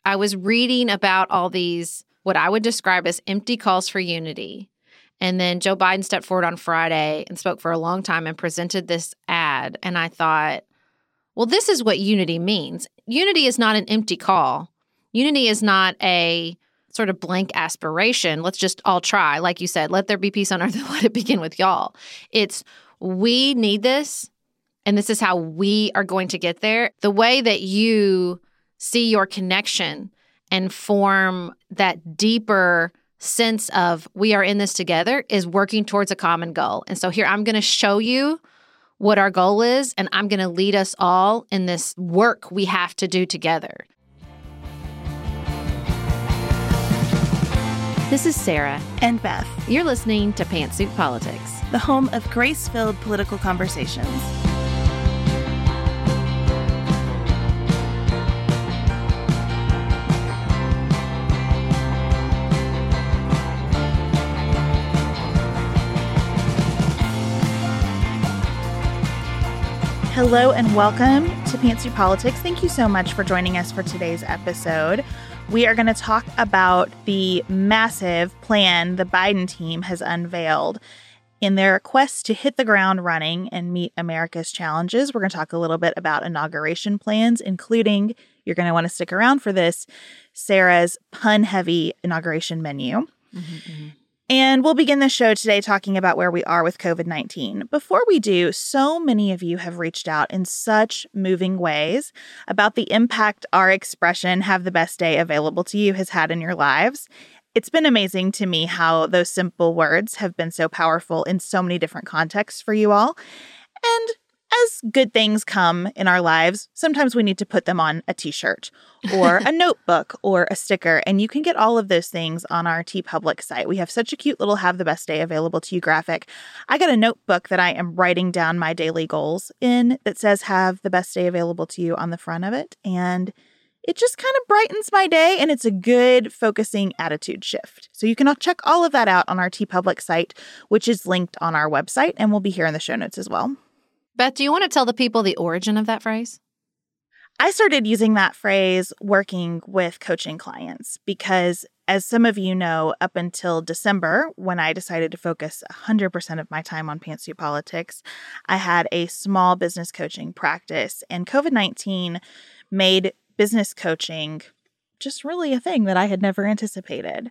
I was reading about all these, what I would describe as empty calls for unity. And then Joe Biden stepped forward on Friday and spoke for a long time and presented this ad. And I thought, well, this is what unity means. Unity is not an empty call. Unity is not a sort of blank aspiration. Let's just all try. Like you said, let there be peace on earth and let it begin with y'all. It's we need this, and this is how we are going to get there. The way that you see your connection and form that deeper sense of we are in this together is working towards a common goal. And so here, I'm going to show you what our goal is, and I'm going to lead us all in this work we have to do together. This is Sarah. And Beth. You're listening to Pantsuit Politics, the home of grace-filled political conversations. Hello and welcome to Pantsuit Politics. Thank you so much for joining us for today's episode. We are going to talk about the massive plan the Biden team has unveiled in their quest to hit the ground running and meet America's challenges. We're going to talk a little bit about inauguration plans, including, you're going to want to stick around for this, Sarah's pun-heavy inauguration menu. And we'll begin the show today talking about where we are with COVID-19. Before we do, so many of you have reached out in such moving ways about the impact our expression, "Have the best day available to you," has had in your lives. It's been amazing to me how those simple words have been so powerful in so many different contexts for you all. And as good things come in our lives, sometimes we need to put them on a t-shirt or a notebook or a sticker. And you can get all of those things on our TeePublic site. We have such a cute little "Have the best day available to you" graphic. I got a notebook that I am writing down my daily goals in that says "Have the best day available to you" on the front of it. And it just kind of brightens my day, and it's a good focusing attitude shift. So you can check all of that out on our TeePublic site, which is linked on our website, and will be here in the show notes as well. Beth, do you want to tell the people the origin of that phrase? I started using that phrase working with coaching clients because, as some of you know, up until December, when I decided to focus 100% of my time on Pantsuit Politics, I had a small business coaching practice, and COVID-19 made business coaching just really a thing that I had never anticipated.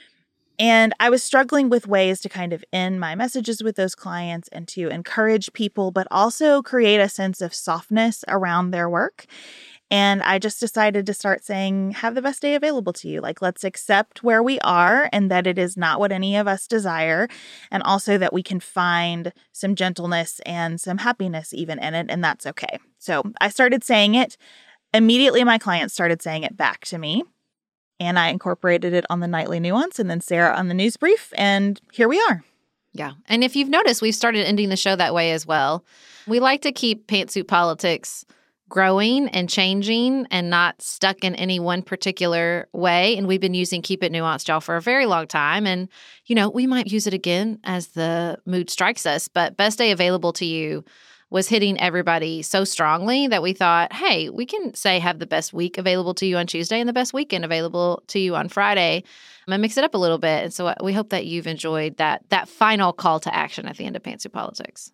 And I was struggling with ways to kind of end my messages with those clients and to encourage people, but also create a sense of softness around their work. And I just decided to start saying, "Have the best day available to you." Like, let's accept where we are and that it is not what any of us desire. And also that we can find some gentleness and some happiness even in it. And that's okay. So I started saying it. Immediately, my clients started saying it back to me. And I incorporated it on the Nightly Nuance and then Sarah on the News Brief. And here we are. Yeah. And if you've noticed, we've started ending the show that way as well. We like to keep Pantsuit Politics growing and changing and not stuck in any one particular way. And we've been using Keep It Nuanced, y'all, for a very long time. And, we might use it again as the mood strikes us. But best day available to you was hitting everybody so strongly that we thought, hey, we can say "Have the best week available to you" on Tuesday and the best weekend available to you on Friday, and mix it up a little bit. And so we hope that you've enjoyed that final call to action at the end of Pantsuit Politics.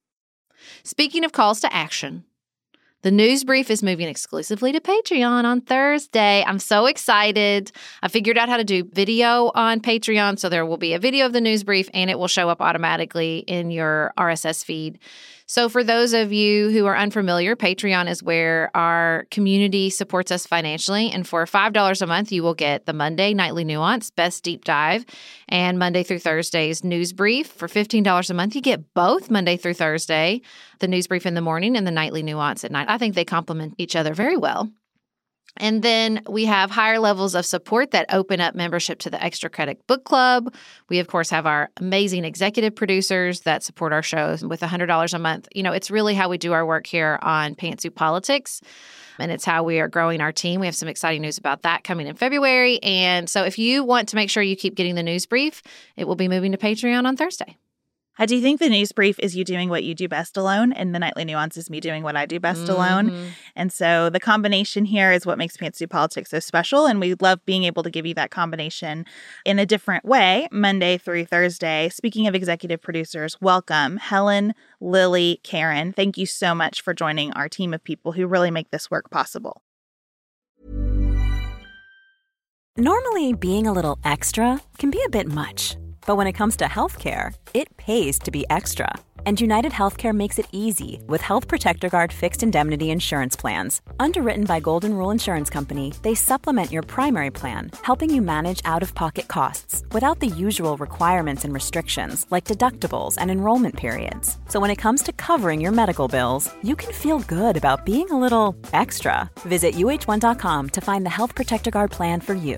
Speaking of calls to action, the News Brief is moving exclusively to Patreon on Thursday. I'm so excited. I figured out how to do video on Patreon, so there will be a video of the News Brief, and it will show up automatically in your RSS feed. So for those of you who are unfamiliar, Patreon is where our community supports us financially. And for $5 a month, you will get the Monday Nightly Nuance, Best Deep Dive, and Monday through Thursday's News Brief. For $15 a month, you get both Monday through Thursday, the News Brief in the morning and the Nightly Nuance at night. I think they complement each other very well. And then we have higher levels of support that open up membership to the Extra Credit Book Club. We, of course, have our amazing executive producers that support our shows with $100 a month. It's really how we do our work here on Pantsuit Politics, and it's how we are growing our team. We have some exciting news about that coming in February. And so if you want to make sure you keep getting the News Brief, it will be moving to Patreon on Thursday. I do think the news brief is you doing what you do best alone, and the nightly nuance is me doing what I do best alone. And so the combination here is what makes Pantsuit Politics so special, and we love being able to give you that combination in a different way, Monday through Thursday. Speaking of executive producers, welcome, Helen, Lily, Karen. Thank you so much for joining our team of people who really make this work possible. Normally, being a little extra can be a bit much. But when it comes to healthcare, it pays to be extra. And United Healthcare makes it easy with Health Protector Guard fixed indemnity insurance plans. Underwritten by Golden Rule Insurance Company, they supplement your primary plan, helping you manage out-of-pocket costs without the usual requirements and restrictions like deductibles and enrollment periods. So when it comes to covering your medical bills, you can feel good about being a little extra. Visit uh1.com to find the Health Protector Guard plan for you.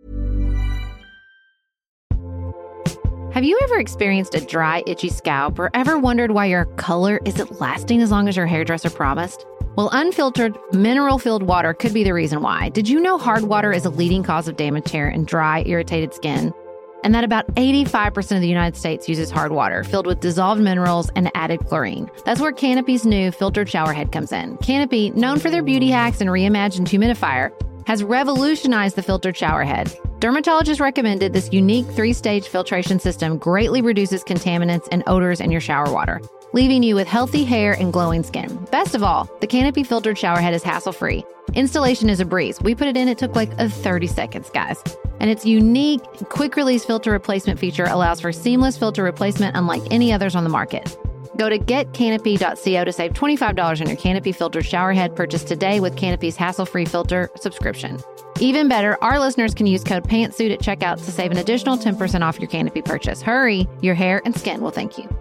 Have you ever experienced a dry, itchy scalp or ever wondered why your color isn't lasting as long as your hairdresser promised? Well, unfiltered, mineral-filled water could be the reason why. Did you know hard water is a leading cause of damaged hair and dry, irritated skin? And that about 85% of the United States uses hard water filled with dissolved minerals and added chlorine. That's where Canopy's new filtered shower head comes in. Canopy, known for their beauty hacks and reimagined humidifier, has revolutionized the filtered shower head. Dermatologists recommended this unique 3-stage filtration system greatly reduces contaminants and odors in your shower water, leaving you with healthy hair and glowing skin. Best of all, the Canopy filtered shower head is hassle-free. Installation is a breeze. We put it in, it took like 30 seconds, guys. And its unique quick-release filter replacement feature allows for seamless filter replacement unlike any others on the market. Go to getcanopy.co to save $25 on your Canopy filtered shower head purchase today with Canopy's hassle-free filter subscription. Even better, our listeners can use code PANTSUIT at checkout to save an additional 10% off your Canopy purchase. Hurry, your hair and skin will thank you.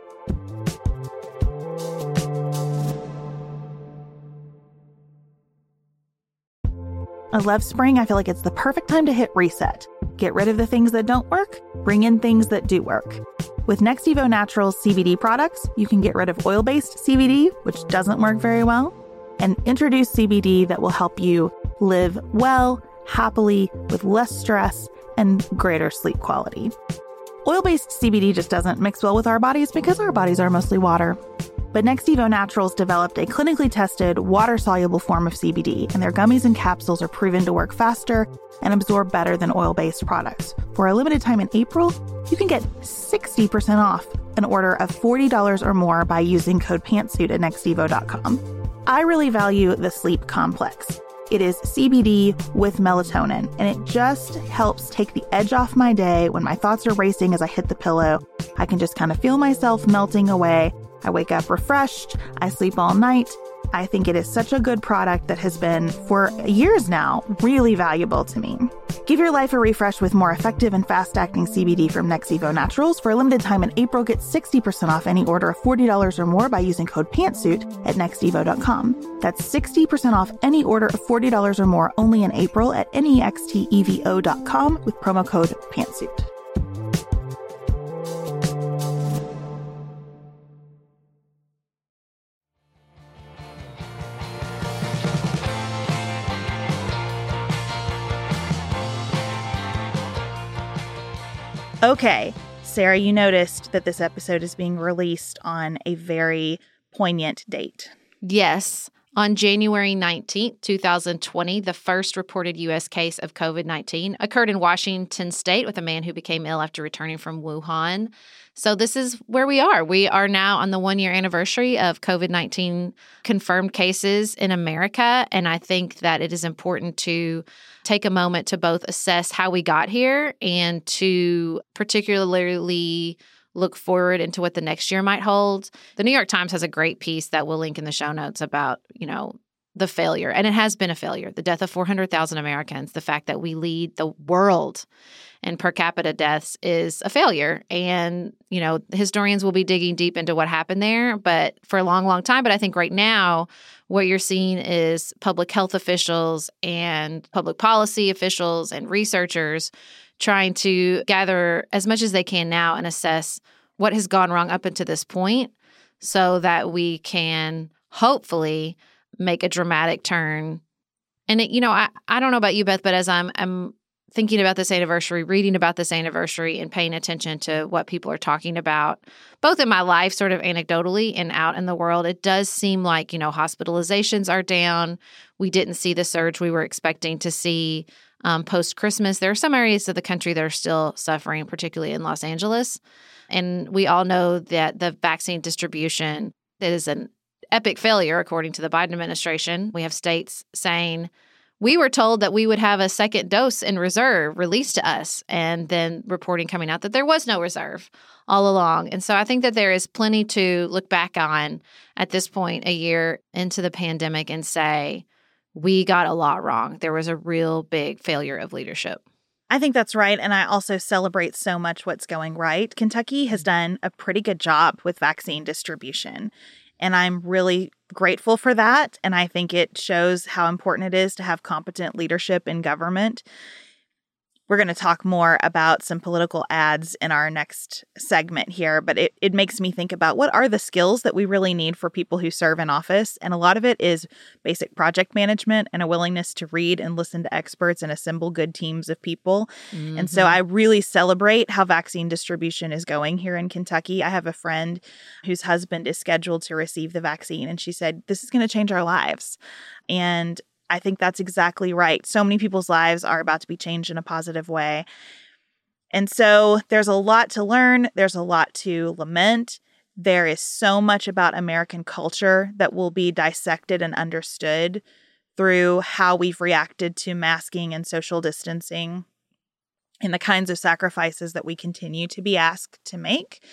I love spring. I feel like it's the perfect time to hit reset. Get rid of the things that don't work, bring in things that do work. With Next Evo Naturals CBD products, you can get rid of oil-based CBD, which doesn't work very well, and introduce CBD that will help you live well, happily, with less stress and greater sleep quality. Oil-based CBD just doesn't mix well with our bodies because our bodies are mostly water. But Next Evo Naturals developed a clinically tested, water-soluble form of CBD, and their gummies and capsules are proven to work faster and absorb better than oil-based products. For a limited time in April, you can get 60% off an order of $40 or more by using code PANTSUIT at nextevo.com. I really value the sleep complex. It is CBD with melatonin, and it just helps take the edge off my day when my thoughts are racing as I hit the pillow. I can just kind of feel myself melting away. I wake up refreshed. I sleep all night. I think it is such a good product that has been, for years now, really valuable to me. Give your life a refresh with more effective and fast-acting CBD from Next Evo Naturals. For a limited time in April, get 60% off any order of $40 or more by using code PANTSUIT at nextevo.com. That's 60% off any order of $40 or more only in April at nextevo.com with promo code PANTSUIT. Okay, Sarah, you noticed that this episode is being released on a very poignant date. Yes. On January 19th, 2020, the first reported U.S. case of COVID-19 occurred in Washington state with a man who became ill after returning from Wuhan. So this is where we are. We are now on the 1-year anniversary of COVID-19 confirmed cases in America. And I think that it is important to take a moment to both assess how we got here and to particularly look forward into what the next year might hold. The New York Times has a great piece that we'll link in the show notes about, the failure. And it has been a failure. The death of 400,000 Americans, the fact that we lead the world in per capita deaths is a failure. And, historians will be digging deep into what happened there, but for a long, long time. But I think right now, what you're seeing is public health officials and public policy officials and researchers trying to gather as much as they can now and assess what has gone wrong up until this point so that we can hopefully make a dramatic turn. And, I don't know about you, Beth, but as I'm thinking about this anniversary, reading about this anniversary, and paying attention to what people are talking about, both in my life, sort of anecdotally, and out in the world, it does seem like, hospitalizations are down. We didn't see the surge we were expecting to see post-Christmas. There are some areas of the country that are still suffering, particularly in Los Angeles. And we all know that the vaccine distribution is an epic failure, according to the Biden administration. We have states saying, we were told that we would have a second dose in reserve released to us, and then reporting coming out that there was no reserve all along. And so I think that there is plenty to look back on at this point, a year into the pandemic, and say, we got a lot wrong. There was a real big failure of leadership. I think that's right. And I also celebrate so much what's going right. Kentucky has done a pretty good job with vaccine distribution. And I'm really grateful for that. And I think it shows how important it is to have competent leadership in government. We're going to talk more about some political ads in our next segment here, but it makes me think about what are the skills that we really need for people who serve in office. And a lot of it is basic project management and a willingness to read and listen to experts and assemble good teams of people. Mm-hmm. And so I really celebrate how vaccine distribution is going here in Kentucky. I have a friend whose husband is scheduled to receive the vaccine, and she said, this is going to change our lives. And I think that's exactly right. So many people's lives are about to be changed in a positive way. And so there's a lot to learn. There's a lot to lament. There is so much about American culture that will be dissected and understood through how we've reacted to masking and social distancing and the kinds of sacrifices that we continue to be asked to make.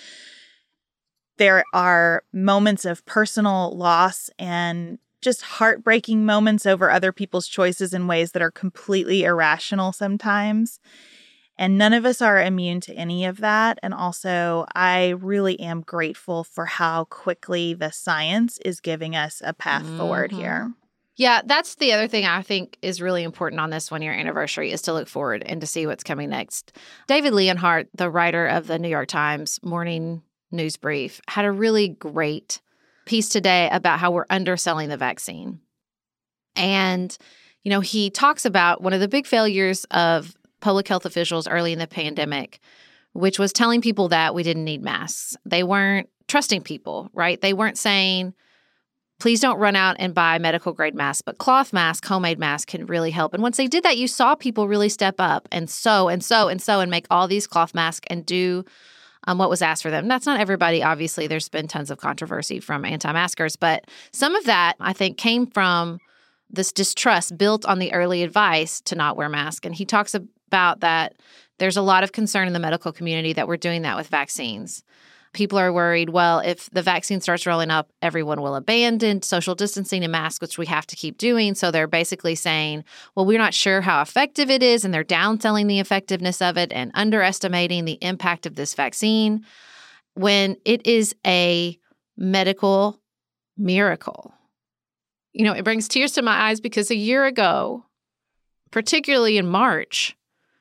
There are moments of personal loss and just heartbreaking moments over other people's choices in ways that are completely irrational sometimes. And none of us are immune to any of that. And also, I really am grateful for how quickly the science is giving us a path forward here. Yeah, that's the other thing I think is really important on this one-year anniversary, is to look forward and to see what's coming next. David Leonhardt, the writer of the New York Times Morning News Brief, had a really great piece today about how we're underselling the vaccine. And, he talks about one of the big failures of public health officials early in the pandemic, which was telling people that we didn't need masks. They weren't trusting people, right? They weren't saying, please don't run out and buy medical grade masks, but cloth masks, homemade masks can really help. And once they did that, you saw people really step up and sew and make all these cloth masks and do what was asked for them. That's not everybody, obviously. There's been tons of controversy from anti-maskers, but some of that, I think, came from this distrust built on the early advice to not wear masks. And he talks about that there's a lot of concern in the medical community that we're doing that with vaccines. People are worried, well, if the vaccine starts rolling up, everyone will abandon social distancing and masks, which we have to keep doing. So they're basically saying, well, we're not sure how effective it is, and they're downselling the effectiveness of it and underestimating the impact of this vaccine when it is a medical miracle. It brings tears to my eyes because a year ago, particularly in March,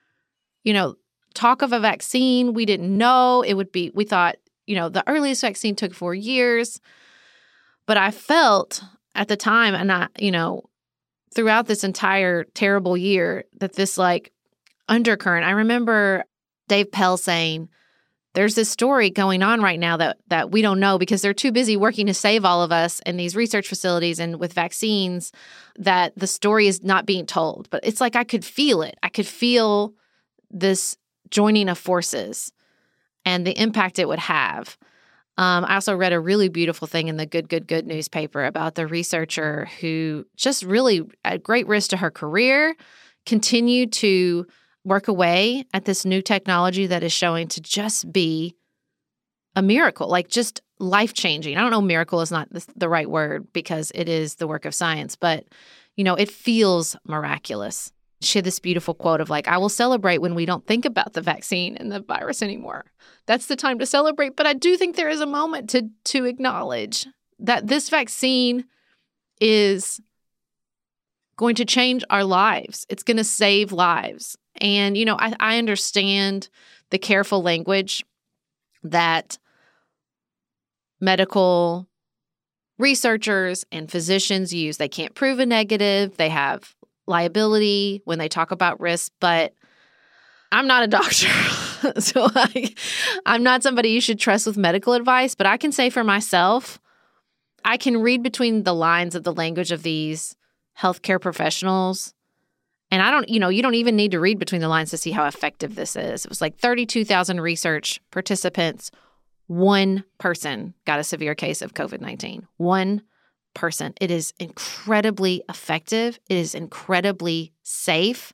talk of a vaccine, we didn't know it would be, we thought, the earliest vaccine took 4 years. But I felt at the time, and throughout this entire terrible year, that this undercurrent, I remember Dave Pell saying, there's this story going on right now that we don't know because they're too busy working to save all of us in these research facilities and with vaccines, that the story is not being told. But it's like I could feel it. I could feel this joining of forces and the impact it would have. I also read a really beautiful thing in the Good newspaper about the researcher who just really, at great risk to her career, continued to work away at this new technology that is showing to just be a miracle, just life-changing. I don't know, miracle is not the right word because it is the work of science, but, it feels miraculous. She had this beautiful quote of I will celebrate when we don't think about the vaccine and the virus anymore. That's the time to celebrate. But I do think there is a moment to acknowledge that this vaccine is going to change our lives. It's going to save lives. And, I understand the careful language that medical researchers and physicians use. They can't prove a negative. They have liability when they talk about risk, but I'm not a doctor, so I'm not somebody you should trust with medical advice, but I can say for myself, I can read between the lines of the language of these healthcare professionals. And you don't even need to read between the lines to see how effective this is. It was like 32,000 research participants. One person got a severe case of COVID-19. One person. It is incredibly effective. It is incredibly safe.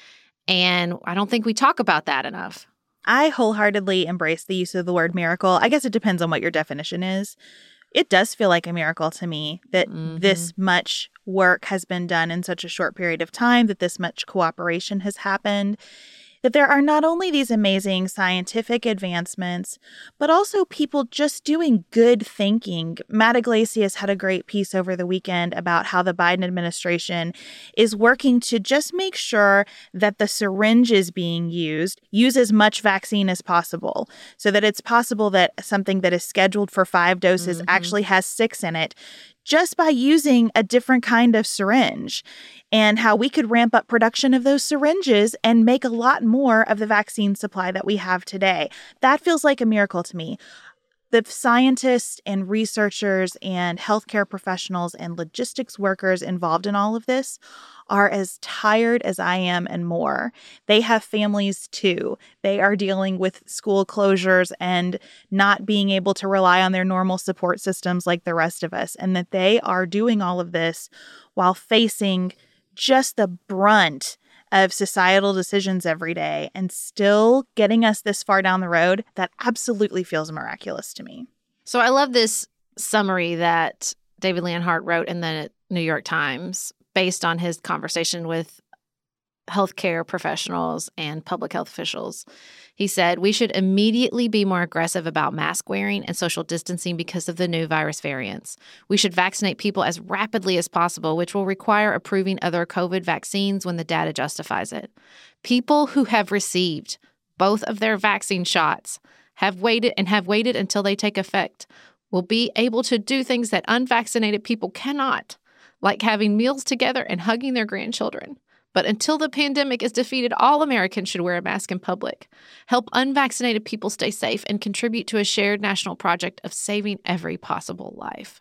And I don't think we talk about that enough. I wholeheartedly embrace the use of the word miracle. I guess it depends on what your definition is. It does feel like a miracle to me that this much work has been done in such a short period of time, that this much cooperation has happened, that there are not only these amazing scientific advancements, but also people just doing good thinking. Matt Iglesias had a great piece over the weekend about how the Biden administration is working to just make sure that the syringe is being used, use as much vaccine as possible, so that it's possible that something that is scheduled for 5 doses actually has 6 in it, just by using a different kind of syringe, and how we could ramp up production of those syringes and make a lot more of the vaccine supply that we have today. That feels like a miracle to me. The scientists and researchers and healthcare professionals and logistics workers involved in all of this are as tired as I am and more. They have families too. They are dealing with school closures and not being able to rely on their normal support systems like the rest of us, and that they are doing all of this while facing just the brunt of societal decisions every day and still getting us this far down the road. That absolutely feels miraculous to me. So I love this summary that David Leonhardt wrote in the New York Times based on his conversation with healthcare professionals and public health officials. He said, we should immediately be more aggressive about mask wearing and social distancing because of the new virus variants. We should vaccinate people as rapidly as possible, which will require approving other COVID vaccines when the data justifies it. People who have received both of their vaccine shots have waited until they take effect will be able to do things that unvaccinated people cannot, like having meals together and hugging their grandchildren. But until the pandemic is defeated, all Americans should wear a mask in public, help unvaccinated people stay safe, and contribute to a shared national project of saving every possible life.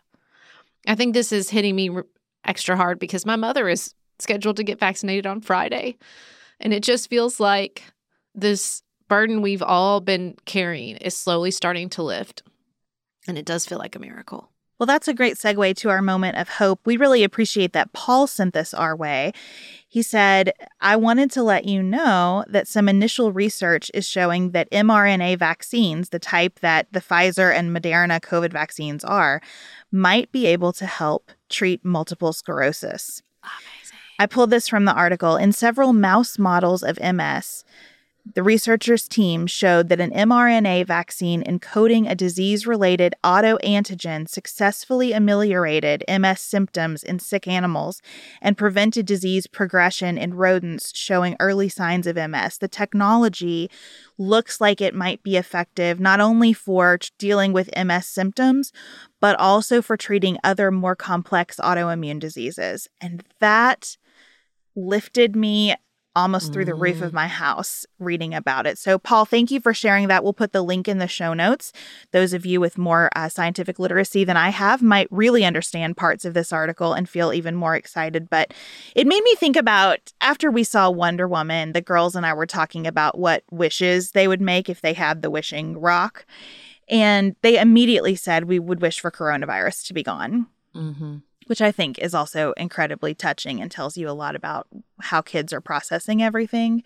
I think this is hitting me extra hard because my mother is scheduled to get vaccinated on Friday. And it just feels like this burden we've all been carrying is slowly starting to lift. And it does feel like a miracle. Well, that's a great segue to our moment of hope. We really appreciate that Paul sent this our way. He said, I wanted to let you know that some initial research is showing that mRNA vaccines, the type that the Pfizer and Moderna COVID vaccines are, might be able to help treat multiple sclerosis. Amazing. I pulled this from the article. In several mouse models of MS, the researchers' team showed that an mRNA vaccine encoding a disease-related autoantigen successfully ameliorated MS symptoms in sick animals and prevented disease progression in rodents showing early signs of MS. The technology looks like it might be effective not only for dealing with MS symptoms, but also for treating other more complex autoimmune diseases. And that lifted me almost through the roof of my house reading about it. So, Paul, thank you for sharing that. We'll put the link in the show notes. Those of you with more scientific literacy than I have might really understand parts of this article and feel even more excited. But it made me think about, after we saw Wonder Woman, the girls and I were talking about what wishes they would make if they had the wishing rock. And they immediately said we would wish for coronavirus to be gone. Mm-hmm. Which I think is also incredibly touching and tells you a lot about how kids are processing everything.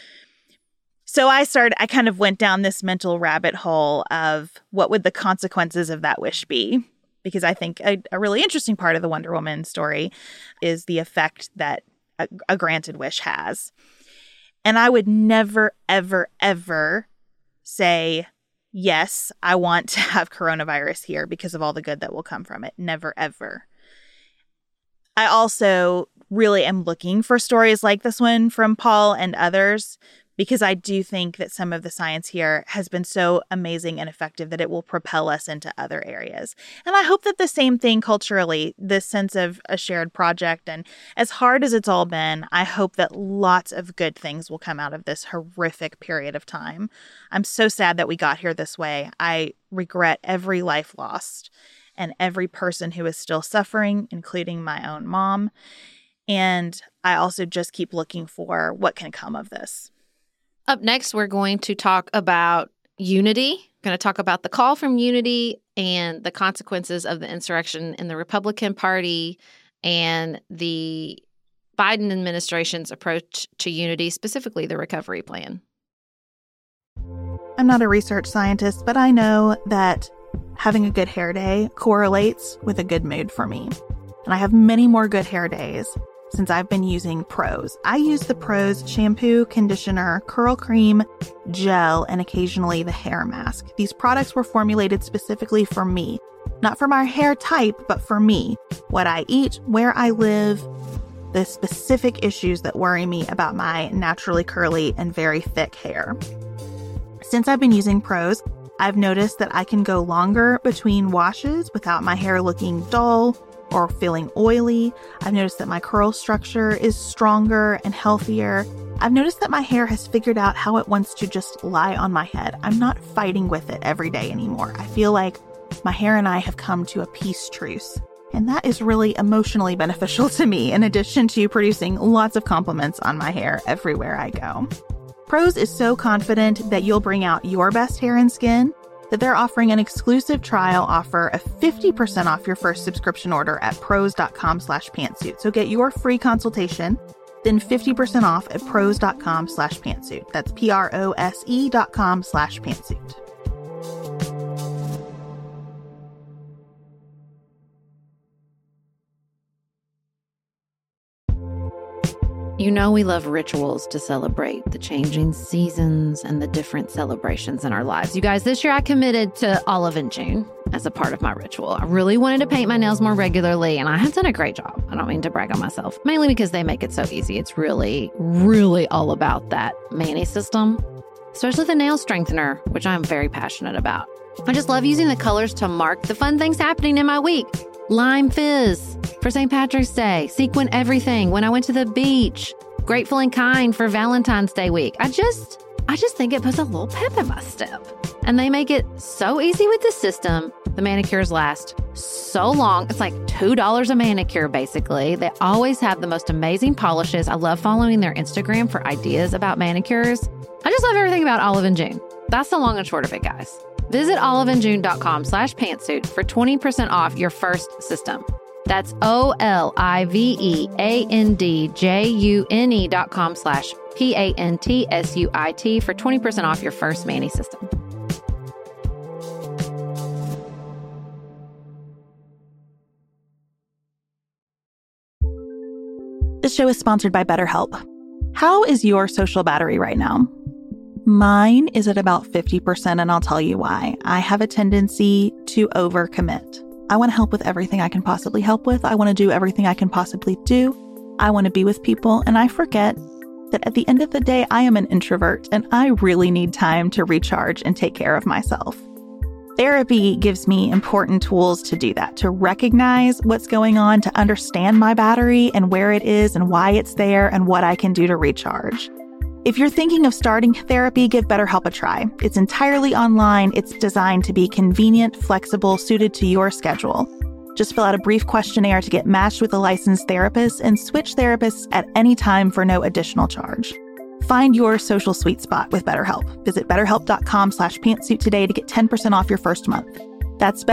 So I kind of went down this mental rabbit hole of what would the consequences of that wish be? Because I think a really interesting part of the Wonder Woman story is the effect that a granted wish has. And I would never, ever, ever say, yes, I want to have coronavirus here because of all the good that will come from it. Never, ever. I also really am looking for stories like this one from Paul and others because I do think that some of the science here has been so amazing and effective that it will propel us into other areas. And I hope that the same thing culturally, this sense of a shared project, and as hard as it's all been, I hope that lots of good things will come out of this horrific period of time. I'm so sad that we got here this way. I regret every life lost and every person who is still suffering, including my own mom. And I also just keep looking for what can come of this. Up next, we're going to talk about unity. We're going to talk about the call from unity and the consequences of the insurrection in the Republican Party and the Biden administration's approach to unity, specifically the recovery plan. I'm not a research scientist, but I know that having a good hair day correlates with a good mood for me. And I have many more good hair days since I've been using Prose. I use the Prose shampoo, conditioner, curl cream, gel, and occasionally the hair mask. These products were formulated specifically for me. Not for my hair type, but for me. What I eat, where I live, the specific issues that worry me about my naturally curly and very thick hair. Since I've been using Prose, I've noticed that I can go longer between washes without my hair looking dull or feeling oily. I've noticed that my curl structure is stronger and healthier. I've noticed that my hair has figured out how it wants to just lie on my head. I'm not fighting with it every day anymore. I feel like my hair and I have come to a peace truce. And that is really emotionally beneficial to me, in addition to producing lots of compliments on my hair everywhere I go. Prose is so confident that you'll bring out your best hair and skin that they're offering an exclusive trial offer of 50% off your first subscription order at prose.com/pantsuit. So get your free consultation, then 50% off at prose.com/pantsuit. That's prose.com/pantsuit. You know we love rituals to celebrate the changing seasons and the different celebrations in our lives. You guys, this year I committed to Olive in June as a part of my ritual. I really wanted to paint my nails more regularly, and I have done a great job. I don't mean to brag on myself, mainly because they make it so easy. It's really, really all about that Mani system, especially the nail strengthener, which I'm very passionate about. I just love using the colors to mark the fun things happening in my week. Lime fizz for St. Patrick's Day, sequin everything when I went to the beach, grateful and kind for Valentine's Day week. I just think it puts a little pep in my step. And they make it so easy with the system. The manicures last so long. It's like $2 a manicure, basically. They always have the most amazing polishes. I love following their Instagram for ideas about manicures. I just love everything about Olive in June. That's the long and short of it, guys. Visit oliveinjune.com/pantsuit for 20% off your first system. That's oliveindjune.com/pantsuit for 20% off your first Mani system. This show is sponsored by BetterHelp. How is your social battery right now? Mine is at about 50%, and I'll tell you why. I have a tendency to overcommit. I want to help with everything I can possibly help with. I want to do everything I can possibly do. I want to be with people, and I forget that at the end of the day, I am an introvert, and I really need time to recharge and take care of myself. Therapy gives me important tools to do that, to recognize what's going on, to understand my battery and where it is and why it's there and what I can do to recharge. If you're thinking of starting therapy, give BetterHelp a try. It's entirely online. It's designed to be convenient, flexible, suited to your schedule. Just fill out a brief questionnaire to get matched with a licensed therapist and switch therapists at any time for no additional charge. Find your social sweet spot with BetterHelp. Visit betterhelp.com/pantsuit today to get 10% off your first month. That's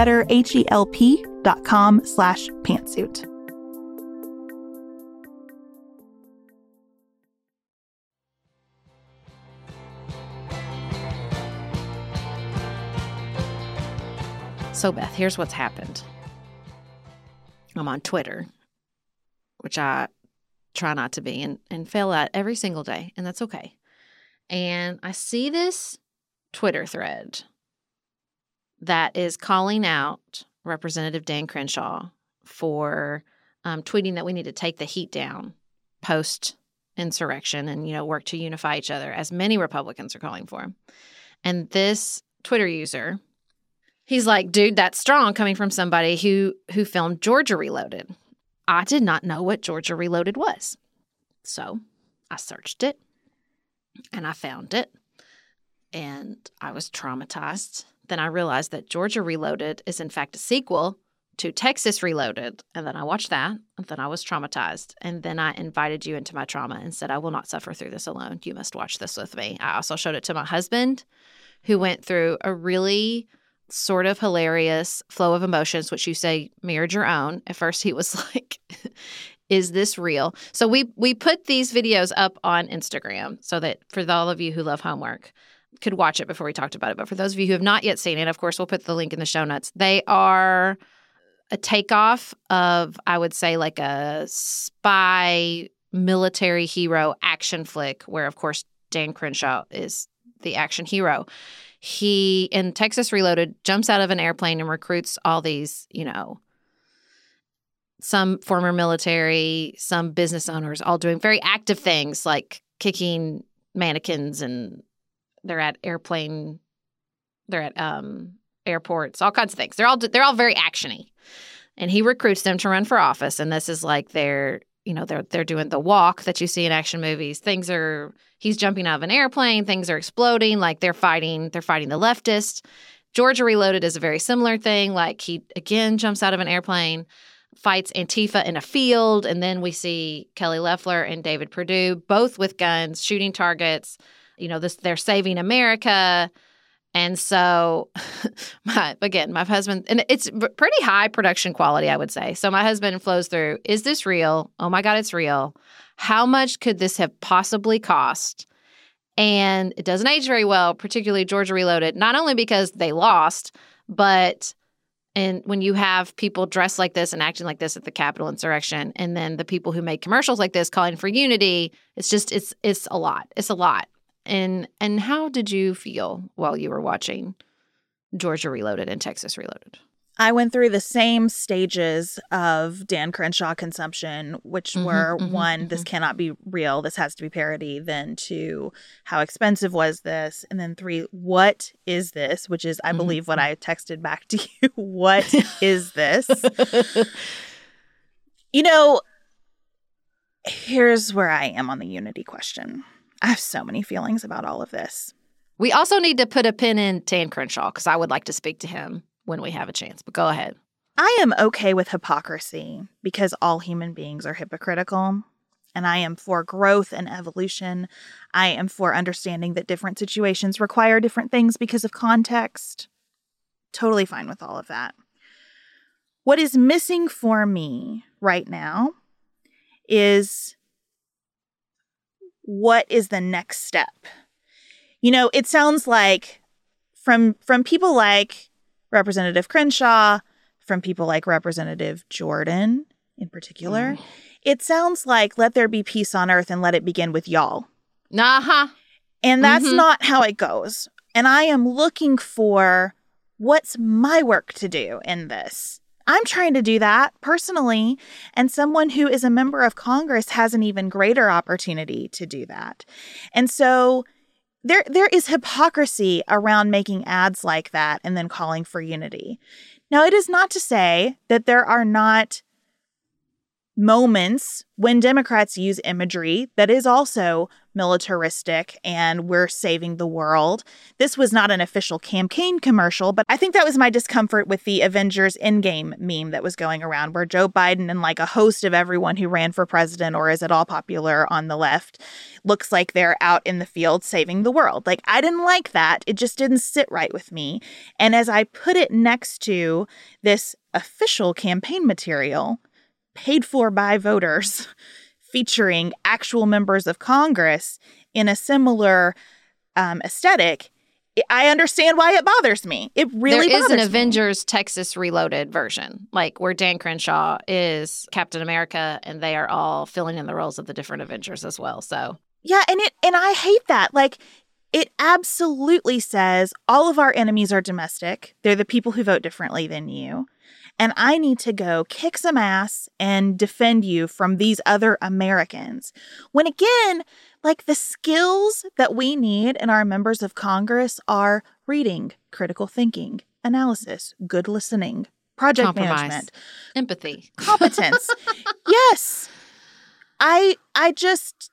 betterhelp.com/pantsuit. So, Beth, here's what's happened. I'm on Twitter, which I try not to be and fail at every single day, and that's okay. And I see this Twitter thread that is calling out Representative Dan Crenshaw for tweeting that we need to take the heat down post insurrection and, work to unify each other, as many Republicans are calling for. And this Twitter user, he's like, dude, that's strong coming from somebody who filmed Georgia Reloaded. I did not know what Georgia Reloaded was. So I searched it and I found it and I was traumatized. Then I realized that Georgia Reloaded is in fact a sequel to Texas Reloaded. And then I watched that and then I was traumatized. And then I invited you into my trauma and said, I will not suffer through this alone. You must watch this with me. I also showed it to my husband, who went through a really sort of hilarious flow of emotions, which you say mirrored your own. At first he was like, is this real? So we put these videos up on Instagram so that for all of you who love homework could watch it before we talked about it. But for those of you who have not yet seen it, of course, we'll put the link in the show notes. They are a takeoff of, I would say, like a spy military hero action flick where, of course, Dan Crenshaw is the action hero. He, in Texas Reloaded, jumps out of an airplane and recruits all these, some former military, some business owners, all doing very active things like kicking mannequins, and they're at airports, all kinds of things. They're all very actiony. And he recruits them to run for office. And this is like they're doing the walk that you see in action movies. He's jumping out of an airplane. Things are exploding. Like they're fighting the leftists. Georgia Reloaded is a very similar thing. Like he, again, jumps out of an airplane, fights Antifa in a field. And then we see Kelly Loeffler and David Perdue, both with guns, shooting targets. They're saving America. And so, my husband, and it's pretty high production quality, I would say. So my husband flows through, is this real? Oh my God, it's real. How much could this have possibly cost? And it doesn't age very well, particularly Georgia Reloaded, not only because they lost, but when you have people dressed like this and acting like this at the Capitol insurrection, and then the people who make commercials like this calling for unity, it's a lot. It's a lot. And how did you feel while you were watching Georgia Reloaded and Texas Reloaded? I went through the same stages of Dan Crenshaw consumption, which were one, this cannot be real, this has to be parody, then two, how expensive was this, and then three, what is this, which is, I believe, what I texted back to you. What is this? Here's where I am on the unity question. I have so many feelings about all of this. We also need to put a pin in Dan Crenshaw because I would like to speak to him when we have a chance. But go ahead. I am okay with hypocrisy because all human beings are hypocritical. And I am for growth and evolution. I am for understanding that different situations require different things because of context. Totally fine with all of that. What is missing for me right now is, what is the next step? It sounds like from people like Representative Crenshaw, from people like Representative Jordan in particular, it sounds like let there be peace on earth and let it begin with y'all. And that's not how it goes. And I am looking for what's my work to do in this. I'm trying to do that personally, and someone who is a member of Congress has an even greater opportunity to do that. And so there is hypocrisy around making ads like that and then calling for unity. Now, it is not to say that there are not moments when Democrats use imagery that is also militaristic and we're saving the world. This was not an official campaign commercial, but I think that was my discomfort with the Avengers Endgame meme that was going around, where Joe Biden and like a host of everyone who ran for president or is at all popular on the left looks like they're out in the field saving the world. Like, I didn't like that. It just didn't sit right with me. And as I put it next to this official campaign material paid for by voters, featuring actual members of Congress in a similar aesthetic, I understand why it bothers me. It really bothers me. There is an Avengers Texas Reloaded version, like where Dan Crenshaw is Captain America and they are all filling in the roles of the different Avengers as well. So yeah, and I hate that. Like, it absolutely says all of our enemies are domestic. They're the people who vote differently than you. and I need to go kick some ass and defend you from these other Americans. When again, like the skills that we need in our members of Congress are reading, critical thinking, analysis, good listening, project Compromise. management, Empathy. competence. Yes. I just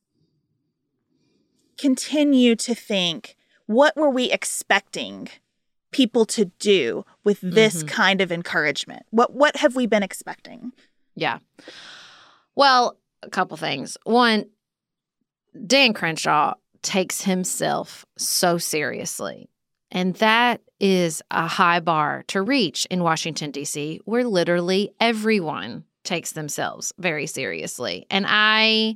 continue to think, what were we expecting people to do with this kind of encouragement? What have we been expecting? Yeah. Well, a couple things. One, Dan Crenshaw takes himself so seriously. And that is a high bar to reach in Washington, D.C., where literally everyone takes themselves very seriously. And I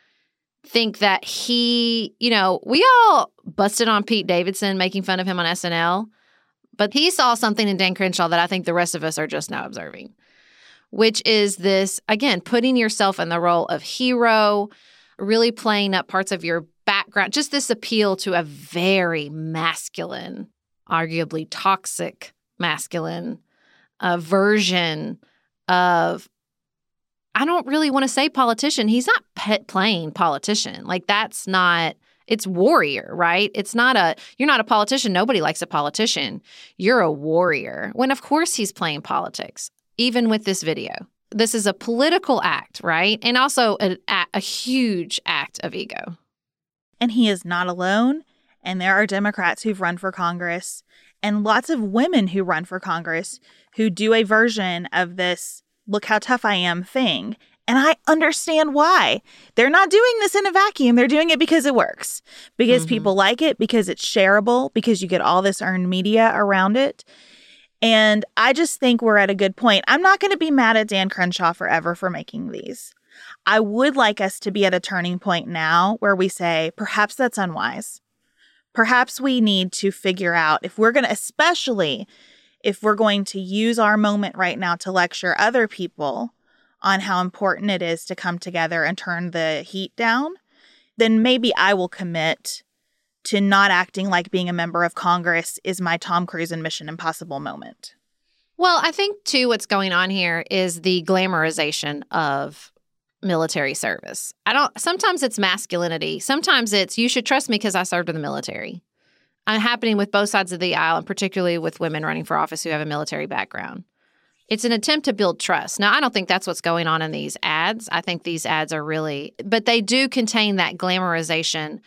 think that we all busted on Pete Davidson making fun of him on SNL, but he saw something in Dan Crenshaw that I think the rest of us are just now observing, which is this, again, putting yourself in the role of hero, really playing up parts of your background, just this appeal to a very masculine, arguably toxic masculine version of, I don't really want to say politician. He's not playing politician. Like that's not, it's warrior, right? You're not a politician. Nobody likes a politician. You're a warrior. When of course he's playing politics, even with this video. This is a political act, right? And also a huge act of ego. And he is not alone. And there are Democrats who've run for Congress and lots of women who run for Congress who do a version of this look how tough I am thing. And I understand why. They're not doing this in a vacuum. They're doing it because it works, because people like it, because it's shareable, because you get all this earned media around it. And I just think we're at a good point. I'm not going to be mad at Dan Crenshaw forever for making these. I would like us to be at a turning point now where we say, perhaps that's unwise. Perhaps we need to figure out if we're going to, especially if we're going to use our moment right now to lecture other people on how important it is to come together and turn the heat down, then maybe I will commit to not acting like being a member of Congress is my Tom Cruise in Mission Impossible moment. Well, I think, too, what's going on here is the glamorization of military service. Sometimes it's masculinity. Sometimes it's, you should trust me because I served in the military. I'm happening with both sides of the aisle, and particularly with women running for office who have a military background. It's an attempt to build trust. Now, I don't think that's what's going on in these ads. I think these ads are really, but they do contain that glamorization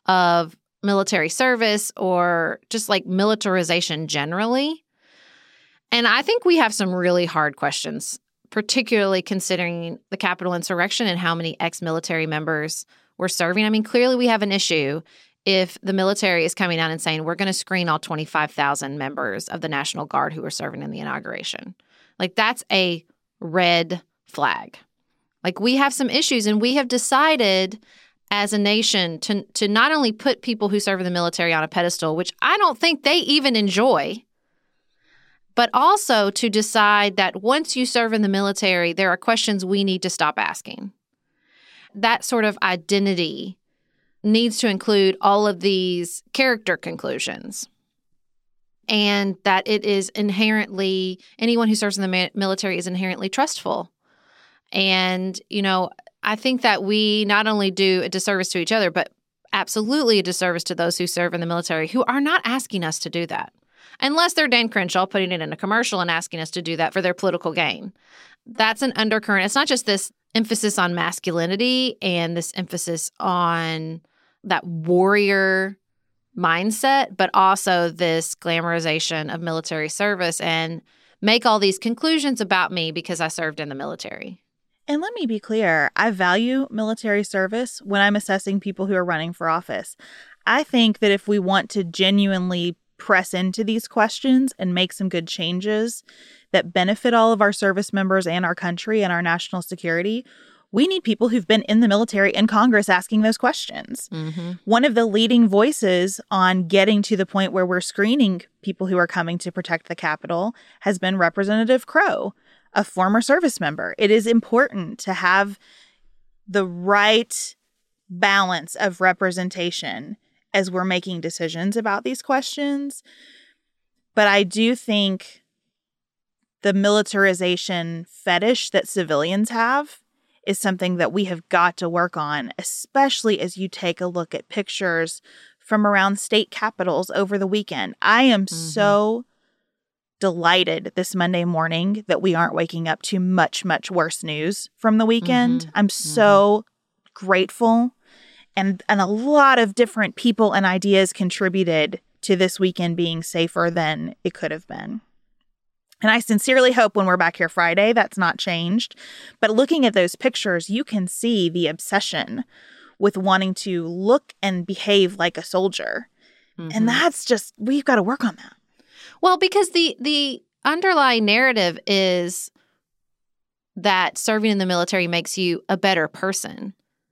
of military service or just like militarization generally. And I think we have some really hard questions, particularly considering the Capitol insurrection and how many ex-military members were serving. I mean, clearly we have an issue if the military is coming out and saying, we're going to screen all 25,000 members of the National Guard who were serving in the inauguration. Like, that's a red flag. Like, we have some issues, and we have decided as a nation to not only put people who serve in the military on a pedestal, which I don't think they even enjoy, but also to decide that once you serve in the military, there are questions we need to stop asking. That sort of identity needs to include all of these character conclusions, and that it is inherently, anyone who serves in the military is inherently trustful. And, I think that we not only do a disservice to each other, but absolutely a disservice to those who serve in the military who are not asking us to do that. Unless they're Dan Crenshaw putting it in a commercial and asking us to do that for their political gain. That's an undercurrent. It's not just this emphasis on masculinity and this emphasis on that warrior mindset, but also this glamorization of military service and make all these conclusions about me because I served in the military. And let me be clear, I value military service when I'm assessing people who are running for office. I think that if we want to genuinely press into these questions and make some good changes that benefit all of our service members and our country and our national security, we need people who've been in the military and Congress asking those questions. Mm-hmm. One of the leading voices on getting to the point where we're screening people who are coming to protect the Capitol has been Representative Crow, a former service member. It is important to have the right balance of representation as we're making decisions about these questions. But I do think the militarization fetish that civilians have is something that we have got to work on, especially as you take a look at pictures from around state capitals over the weekend. I am so delighted this Monday morning that we aren't waking up to much, much worse news from the weekend. I'm so grateful. And a lot of different people and ideas contributed to this weekend being safer than it could have been. And I sincerely hope when we're back here Friday, that's not changed. But looking at those pictures, you can see the obsession with wanting to look and behave like a soldier. And that's just, we've got to work on that. Well, because the underlying narrative is that serving in the military makes you a better person.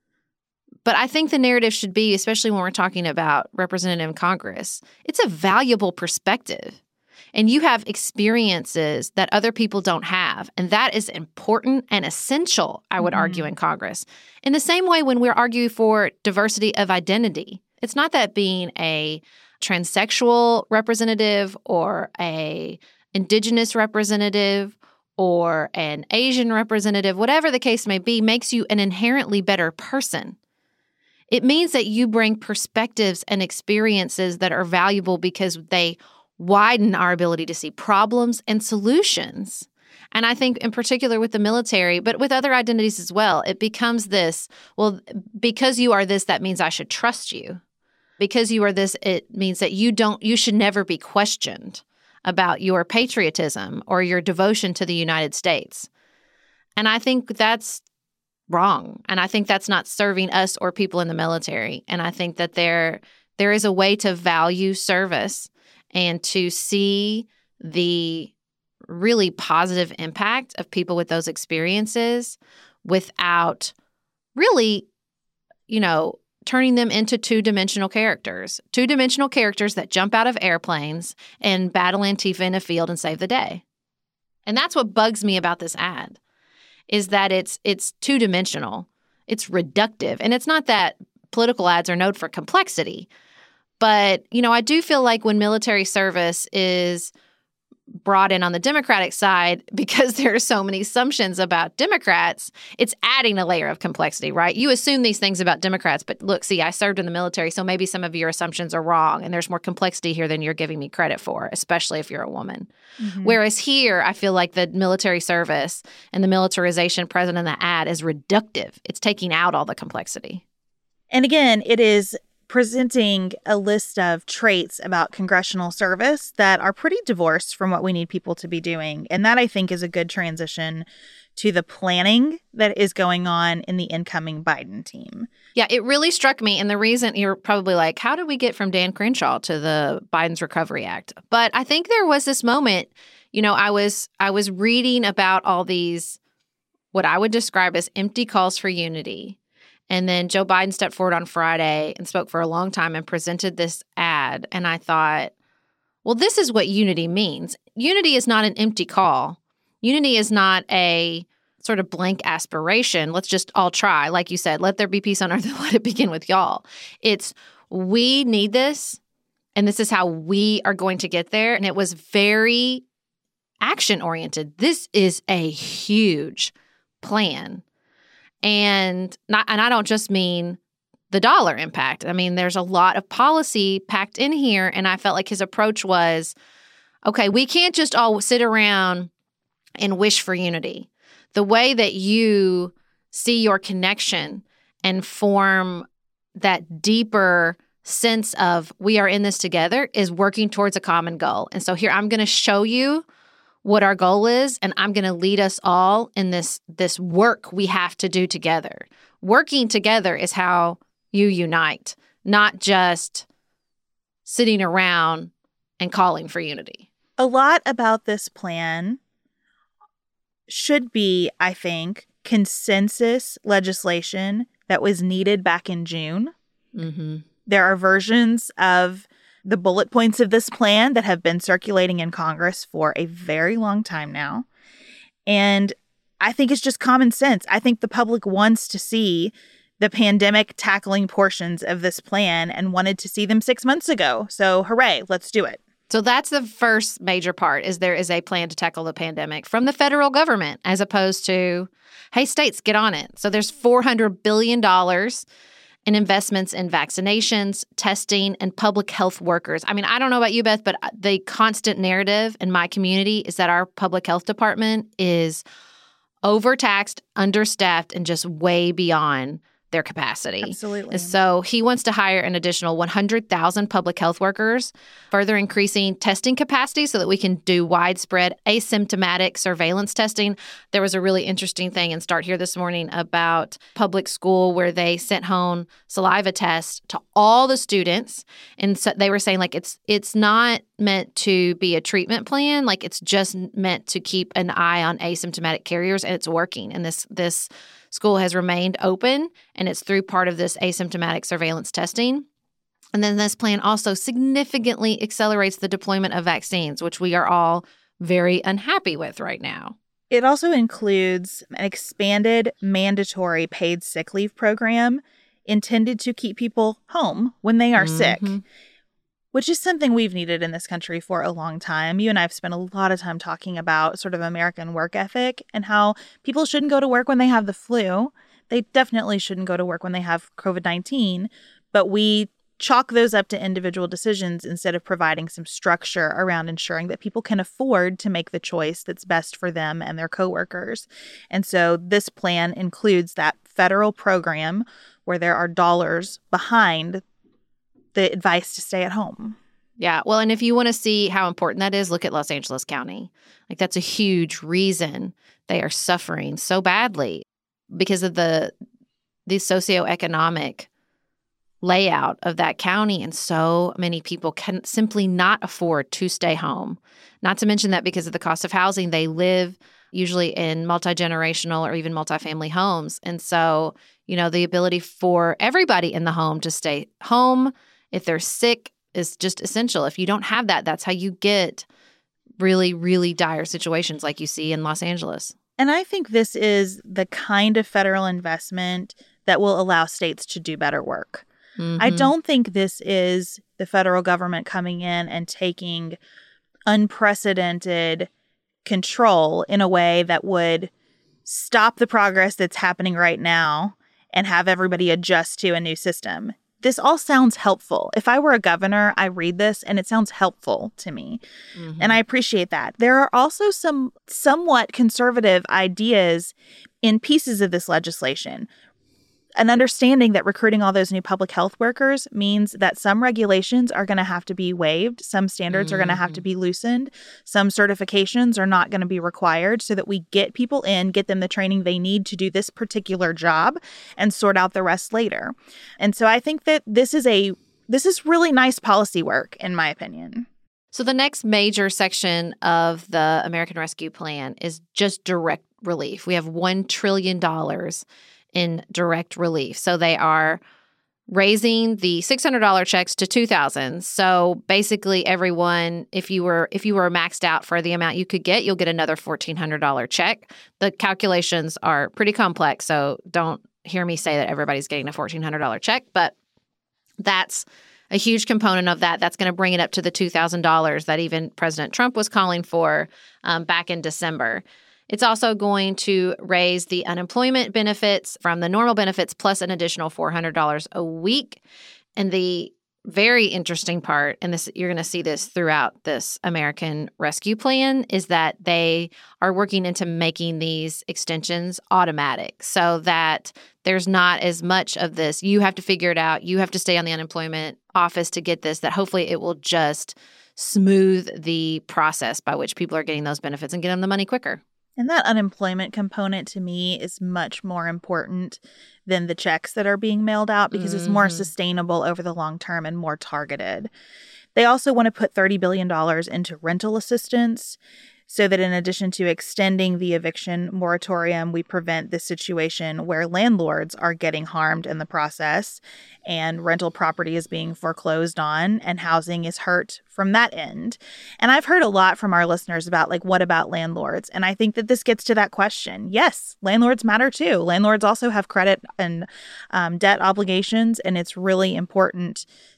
But I think the narrative should be, especially when we're talking about representative in Congress, it's a valuable perspective. And you have experiences that other people don't have. And that is important and essential, I would argue, in Congress. In the same way when we're arguing for diversity of identity, it's not that being a transsexual representative or a indigenous representative or an Asian representative, whatever the case may be, makes you an inherently better person. It means that you bring perspectives and experiences that are valuable because they widen our ability to see problems and solutions. And I think in particular with the military, but with other identities as well, it becomes this, well, because you are this, that means I should trust you. Because you are this, it means that you should never be questioned about your patriotism or your devotion to the United States. And I think that's wrong. And I think that's not serving us or people in the military. And I think that there is a way to value service and to see the really positive impact of people with those experiences without really, turning them into two-dimensional characters that jump out of airplanes and battle Antifa in a field and save the day. And that's what bugs me about this ad, is that it's two-dimensional. It's reductive. And it's not that political ads are known for complexity. But, I do feel like when military service is brought in on the Democratic side, because there are so many assumptions about Democrats, it's adding a layer of complexity, right? You assume these things about Democrats, but look, see, I served in the military, so maybe some of your assumptions are wrong, and there's more complexity here than you're giving me credit for, especially if you're a woman. Whereas here, I feel like the military service and the militarization present in the ad is reductive. It's taking out all the complexity. And again, it is presenting a list of traits about congressional service that are pretty divorced from what we need people to be doing. And that, I think, is a good transition to the planning that is going on in the incoming Biden team. Yeah, it really struck me. And the reason you're probably like, how did we get from Dan Crenshaw to the Biden's Recovery Act? But I think there was this moment, I was reading about all these, what I would describe as empty calls for unity. And then Joe Biden stepped forward on Friday and spoke for a long time and presented this ad. And I thought, well, this is what unity means. Unity is not an empty call. Unity is not a sort of blank aspiration. Let's just all try. Like you said, let there be peace on earth and let it begin with y'all. It's, we need this, and this is how we are going to get there. And it was very action-oriented. This is a huge plan. And I don't just mean the dollar impact. I mean, there's a lot of policy packed in here. And I felt like his approach was, okay, we can't just all sit around and wish for unity. The way that you see your connection and form that deeper sense of we are in this together is working towards a common goal. And so here, I'm going to show you what our goal is, and I'm going to lead us all in this work we have to do together. Working together is how you unite, not just sitting around and calling for unity. A lot about this plan should be, I think, consensus legislation that was needed back in June. There are versions of the bullet points of this plan that have been circulating in Congress for a very long time now. And I think it's just common sense. I think the public wants to see the pandemic tackling portions of this plan and wanted to see them 6 months ago. So hooray, let's do it. So that's the first major part, is there is a plan to tackle the pandemic from the federal government, as opposed to, hey, states, get on it. So there's $400 billion in investments in vaccinations, testing, and public health workers. I mean, I don't know about you, Beth, but the constant narrative in my community is that our public health department is overtaxed, understaffed, and just way beyond their capacity. Absolutely. So he wants to hire an additional 100,000 public health workers, further increasing testing capacity so that we can do widespread asymptomatic surveillance testing. There was a really interesting thing in Start Here this morning about public school where they sent home saliva tests to all the students. And so they were saying, like, it's not meant to be a treatment plan. Like, it's just meant to keep an eye on asymptomatic carriers, and it's working. And this school has remained open, and it's through part of this asymptomatic surveillance testing. And then this plan also significantly accelerates the deployment of vaccines, which we are all very unhappy with right now. It also includes an expanded mandatory paid sick leave program intended to keep people home when they are sick, which is something we've needed in this country for a long time. You and I have spent a lot of time talking about sort of American work ethic and how people shouldn't go to work when they have the flu. They definitely shouldn't go to work when they have COVID-19, but we chalk those up to individual decisions instead of providing some structure around ensuring that people can afford to make the choice that's best for them and their coworkers. And so this plan includes that federal program where there are dollars behind the advice to stay at home. Yeah. Well, and if you want to see how important that is, look at Los Angeles County. Like, that's a huge reason they are suffering so badly because of the socioeconomic layout of that county. And so many people can simply not afford to stay home. Not to mention that because of the cost of housing, they live usually in multi-generational or even multifamily homes. And so, the ability for everybody in the home to stay home if they're sick is just essential. If you don't have that, that's how you get really, really dire situations like you see in Los Angeles. And I think this is the kind of federal investment that will allow states to do better work. I don't think this is the federal government coming in and taking unprecedented control in a way that would stop the progress that's happening right now and have everybody adjust to a new system. This all sounds helpful. If I were a governor, I read this and it sounds helpful to me. And I appreciate that. There are also some somewhat conservative ideas in pieces of this legislation. An understanding that recruiting all those new public health workers means that some regulations are going to have to be waived. Some standards are going to have to be loosened. Some certifications are not going to be required so that we get people in, get them the training they need to do this particular job and sort out the rest later. And so I think that this is really nice policy work, in my opinion. So the next major section of the American Rescue Plan is just direct relief. We have $1 trillion in direct relief. So they are raising the $600 checks to $2,000. So basically everyone, if you were maxed out for the amount you could get, you'll get another $1,400 check. The calculations are pretty complex, so don't hear me say that everybody's getting a $1,400 check, but that's a huge component of that. That's going to bring it up to the $2,000 that even President Trump was calling for back in December. It's also going to raise the unemployment benefits from the normal benefits plus an additional $400 a week. And the very interesting part, and this you're going to see this throughout this American Rescue Plan, is that they are working into making these extensions automatic so that there's not as much of this, you have to figure it out, you have to stay on the unemployment office to get this, that hopefully it will just smooth the process by which people are getting those benefits and get them the money quicker. And that unemployment component to me is much more important than the checks that are being mailed out because it's more sustainable over the long term and more targeted. They also want to put $30 billion into rental assistance so that in addition to extending the eviction moratorium, we prevent this situation where landlords are getting harmed in the process and rental property is being foreclosed on and housing is hurt from that end. And I've heard a lot from our listeners about, like, what about landlords? And I think that this gets to that question. Yes, landlords matter too. Landlords also have credit and debt obligations, and it's really important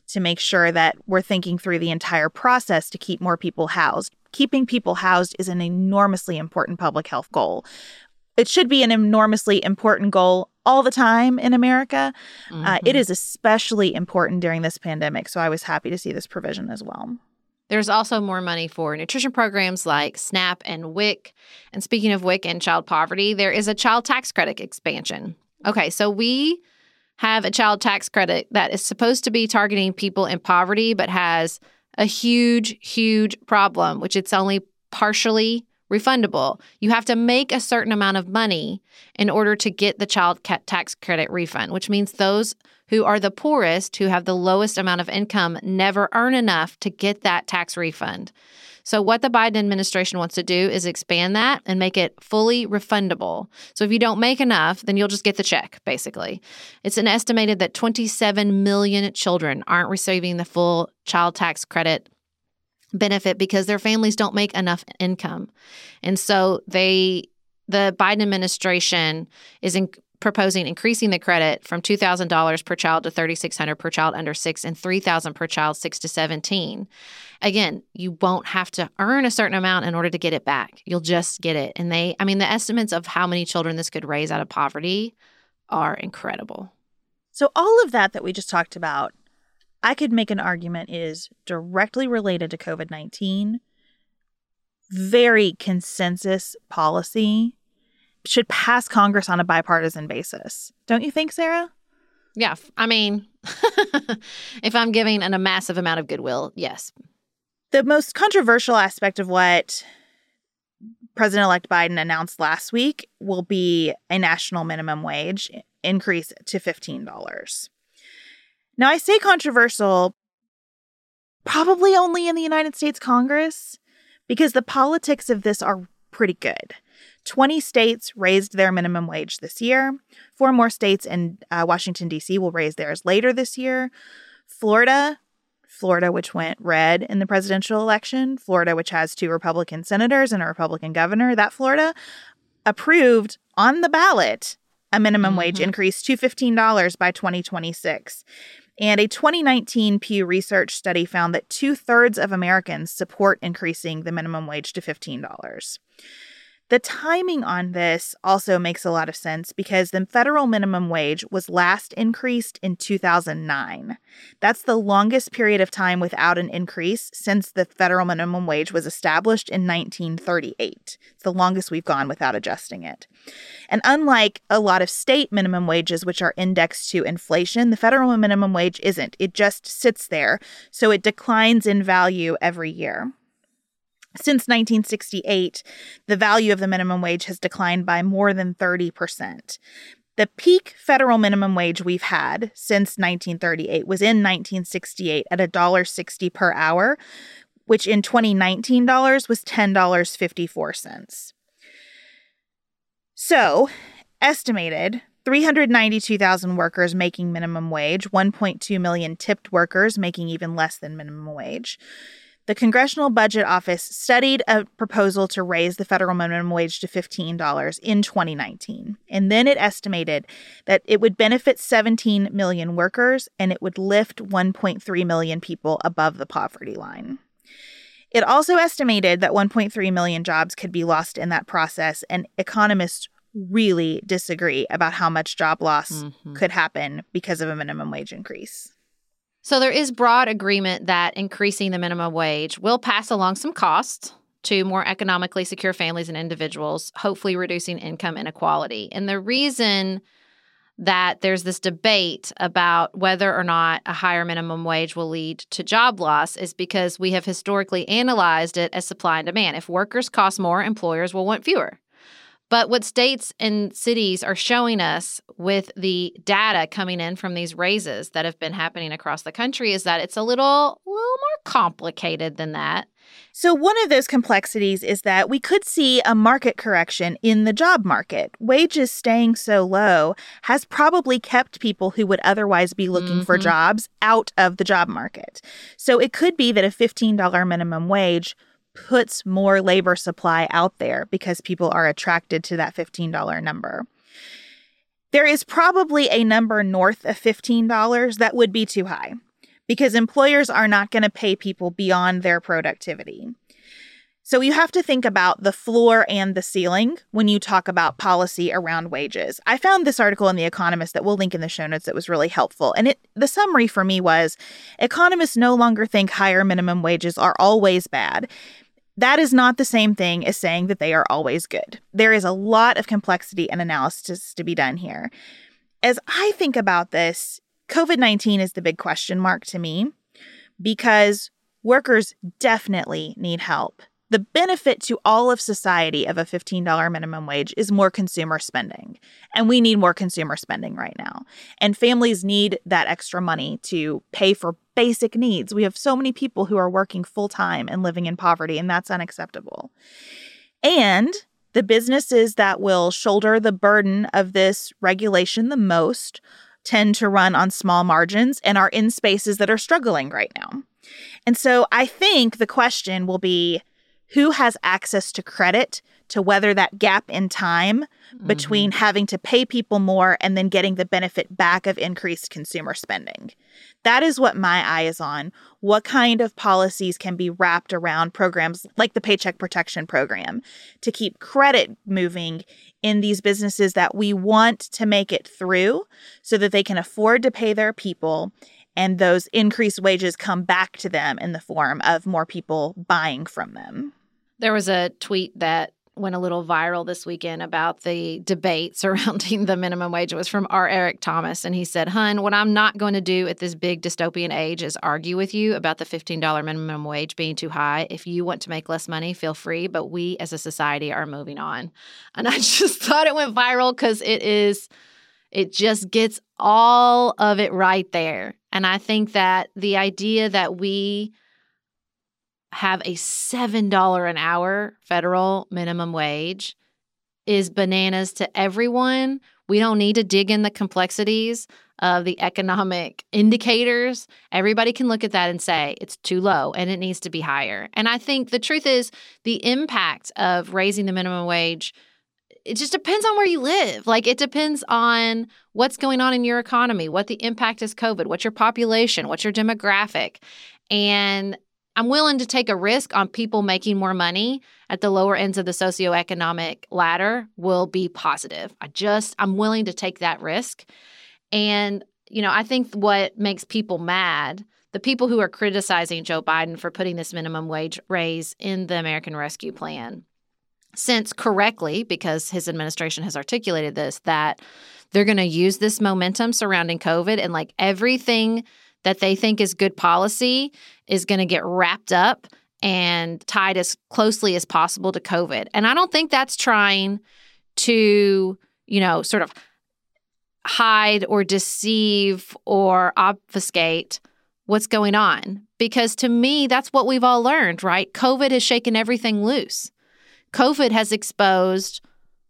to make sure that we're thinking through the entire process to keep more people housed. Keeping people housed is an enormously important public health goal. It should be an enormously important goal all the time in America. It is especially important during this pandemic, so I was happy to see this provision as well. There's also more money for nutrition programs like SNAP and WIC. And speaking of WIC and child poverty, there is a child tax credit expansion. Okay, so we have a child tax credit that is supposed to be targeting people in poverty, but has a huge, huge problem, which it's only partially refundable. You have to make a certain amount of money in order to get the child tax credit refund, which means those who are the poorest, who have the lowest amount of income, never earn enough to get that tax refund. So what the Biden administration wants to do is expand that and make it fully refundable. So if you don't make enough, then you'll just get the check, basically. It's an estimated that 27 million children aren't receiving the full child tax credit benefit because their families don't make enough income. And so the Biden administration is proposing increasing the credit from $2,000 per child to $3,600 per child under 6 and $3,000 per child 6 to 17. Again, you won't have to earn a certain amount in order to get it back. You'll just get it. And the estimates of how many children this could raise out of poverty are incredible. So all of that we just talked about, I could make an argument is directly related to COVID-19, very consensus policy, should pass Congress on a bipartisan basis. Don't you think, Sarah? Yeah. If I'm giving a massive amount of goodwill, yes. The most controversial aspect of what President-elect Biden announced last week will be a national minimum wage increase to $15. Now, I say controversial probably only in the United States Congress because the politics of this are pretty good. 20 states raised their minimum wage this year. 4 more states and Washington, D.C. will raise theirs later this year. Florida, which went red in the presidential election, Florida, which has 2 Republican senators and a Republican governor, that Florida approved on the ballot a minimum wage increase to $15 by 2026. And a 2019 Pew Research study found that 2/3 of Americans support increasing the minimum wage to $15. The timing on this also makes a lot of sense because the federal minimum wage was last increased in 2009. That's the longest period of time without an increase since the federal minimum wage was established in 1938. It's the longest we've gone without adjusting it. And unlike a lot of state minimum wages, which are indexed to inflation, the federal minimum wage isn't. It just sits there, so it declines in value every year. Since 1968, the value of the minimum wage has declined by more than 30%. The peak federal minimum wage we've had since 1938 was in 1968 at $1.60 per hour, which in 2019 dollars was $10.54. So, estimated 392,000 workers making minimum wage, 1.2 million tipped workers making even less than minimum wage. The Congressional Budget Office studied a proposal to raise the federal minimum wage to $15 in 2019. And then it estimated that it would benefit 17 million workers and it would lift 1.3 million people above the poverty line. It also estimated that 1.3 million jobs could be lost in that process, and economists really disagree about how much job loss could happen because of a minimum wage increase. So there is broad agreement that increasing the minimum wage will pass along some costs to more economically secure families and individuals, hopefully reducing income inequality. And the reason that there's this debate about whether or not a higher minimum wage will lead to job loss is because we have historically analyzed it as supply and demand. If workers cost more, employers will want fewer. But what states and cities are showing us with the data coming in from these raises that have been happening across the country is that it's a little more complicated than that. So one of those complexities is that we could see a market correction in the job market. Wages staying so low has probably kept people who would otherwise be looking for jobs out of the job market. So it could be that a $15 minimum wage puts more labor supply out there because people are attracted to that $15 number. There is probably a number north of $15 that would be too high. because employers are not going to pay people beyond their productivity. So you have to think about the floor and the ceiling when you talk about policy around wages. I found this article in The Economist that we'll link in the show notes that was really helpful. And the summary for me was, economists no longer think higher minimum wages are always bad. That is not the same thing as saying that they are always good. There is a lot of complexity and analysis to be done here. As I think about this, COVID-19 is the big question mark to me because workers definitely need help. The benefit to all of society of a $15 minimum wage is more consumer spending. And we need more consumer spending right now. And families need that extra money to pay for basic needs. We have so many people who are working full time and living in poverty, and that's unacceptable. And the businesses that will shoulder the burden of this regulation the most tend to run on small margins and are in spaces that are struggling right now. And so I think the question will be, who has access to credit to weather that gap in time between having to pay people more and then getting the benefit back of increased consumer spending? That is what my eye is on. What kind of policies can be wrapped around programs like the Paycheck Protection Program to keep credit moving in these businesses that we want to make it through so that they can afford to pay their people and those increased wages come back to them in the form of more people buying from them. There was a tweet that went a little viral this weekend about the debate surrounding the minimum wage. It was from R. Eric Thomas, and he said, "Hun, what I'm not going to do at this big dystopian age is argue with you about the $15 minimum wage being too high. If you want to make less money, feel free, but we as a society are moving on." And I just thought it went viral because it just gets all of it right there. And I think that the idea that we have a $7 an hour federal minimum wage is bananas to everyone. We don't need to dig in the complexities of the economic indicators. Everybody can look at that and say it's too low and it needs to be higher. And I think the truth is the impact of raising the minimum wage, it just depends on where you live. Like, it depends on what's going on in your economy, what the impact is COVID, what's your population, what's your demographic. And I'm willing to take a risk on people making more money at the lower ends of the socioeconomic ladder will be positive. I'm willing to take that risk. And, I think what makes people mad, the people who are criticizing Joe Biden for putting this minimum wage raise in the American Rescue Plan, since correctly, because his administration has articulated this, that they're going to use this momentum surrounding COVID and like everything that they think is good policy is going to get wrapped up and tied as closely as possible to COVID. And I don't think that's trying to, sort of hide or deceive or obfuscate what's going on. Because to me, that's what we've all learned, right? COVID has shaken everything loose. COVID has exposed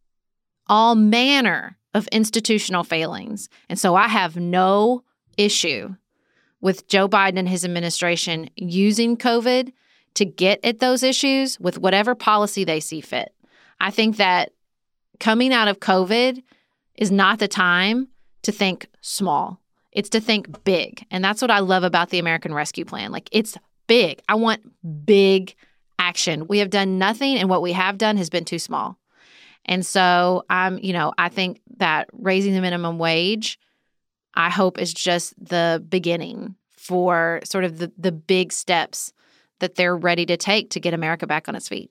all manner of institutional failings. And so I have no issue with Joe Biden and his administration using COVID to get at those issues with whatever policy they see fit. I think that coming out of COVID is not the time to think small. It's to think big. And that's what I love about the American Rescue Plan. Like, it's big. I want big action. We have done nothing, and what we have done has been too small. And so I think that raising the minimum wage, I hope, is just the beginning for sort of the big steps that they're ready to take to get America back on its feet.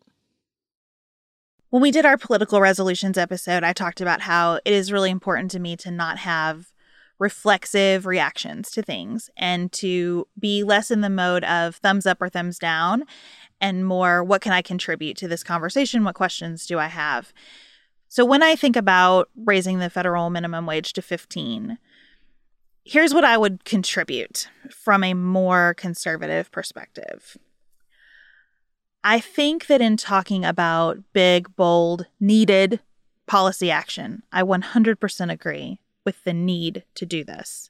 When we did our political resolutions episode, I talked about how it is really important to me to not have reflexive reactions to things and to be less in the mode of thumbs up or thumbs down and more, what can I contribute to this conversation? What questions do I have? So when I think about raising the federal minimum wage to 15, here's what I would contribute from a more conservative perspective. I think that in talking about big, bold, needed policy action, I 100% agree with the need to do this.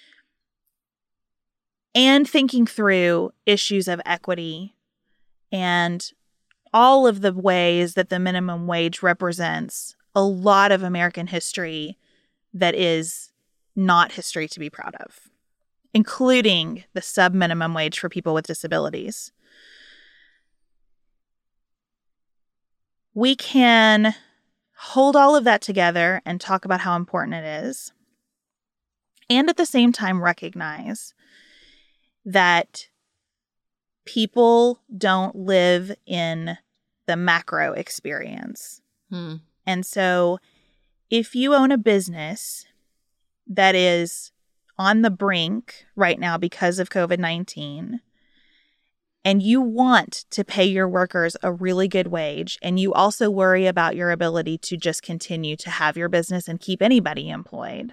And thinking through issues of equity and all of the ways that the minimum wage represents a lot of American history that is not history to be proud of. including the sub-minimum wage for people with disabilities. We can hold all of that together and talk about how important it is, and at the same time recognize that people don't live in the macro experience. And so if you own a business that is on the brink right now because of COVID-19, and you want to pay your workers a really good wage, and you also worry about your ability to just continue to have your business and keep anybody employed,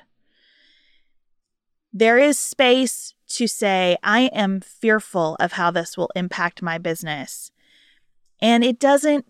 there is space to say, I am fearful of how this will impact my business. And it doesn't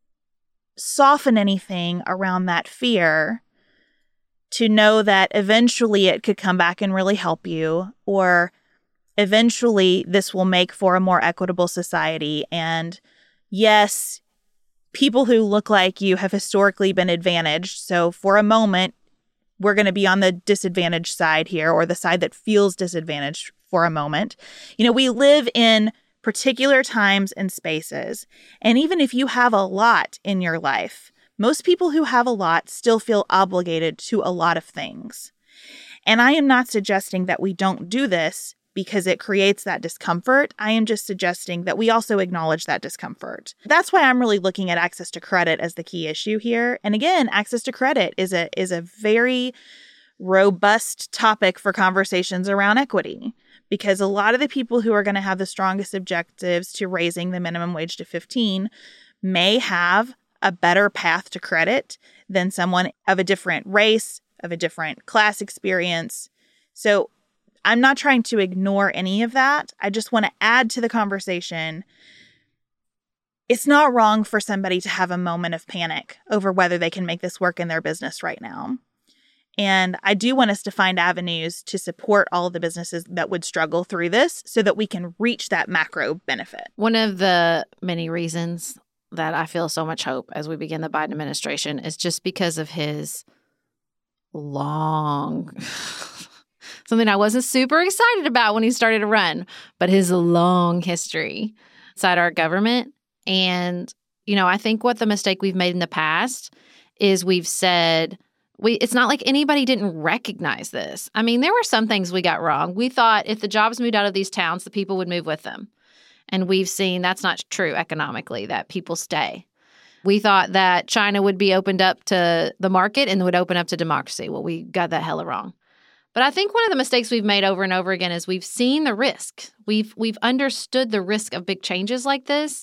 soften anything around that fear to know that eventually it could come back and really help you, or eventually this will make for a more equitable society. And yes, people who look like you have historically been advantaged. So for a moment, we're going to be on the disadvantaged side here, or the side that feels disadvantaged for a moment. You know, we live in particular times and spaces. And even if you have a lot in your life, most people who have a lot still feel obligated to a lot of things. And I am not suggesting that we don't do this because it creates that discomfort. I am just suggesting that we also acknowledge that discomfort. That's why I'm really looking at access to credit as the key issue here. And again, access to credit is a very robust topic for conversations around equity, because a lot of the people who are going to have the strongest objectives to raising the minimum wage to 15 may have a better path to credit than someone of a different race, of a different class experience. So I'm not trying to ignore any of that. I just want to add to the conversation. It's not wrong for somebody to have a moment of panic over whether they can make this work in their business right now. And I do want us to find avenues to support all of the businesses that would struggle through this so that we can reach that macro benefit. One of the many reasons that I feel so much hope as we begin the Biden administration is just because of his long... something I wasn't super excited about when he started to run, but his long history inside our government. And, you know, I think what the mistake we've made in the past is we've said, it's not like anybody didn't recognize this. I mean, there were some things we got wrong. We thought if the jobs moved out of these towns, the people would move with them. And we've seen that's not true economically, that people stay. We thought that China would be opened up to the market and would open up to democracy. Well, we got that hella wrong. But I think one of the mistakes we've made over and over again is we've seen the risk. We've understood the risk of big changes like this.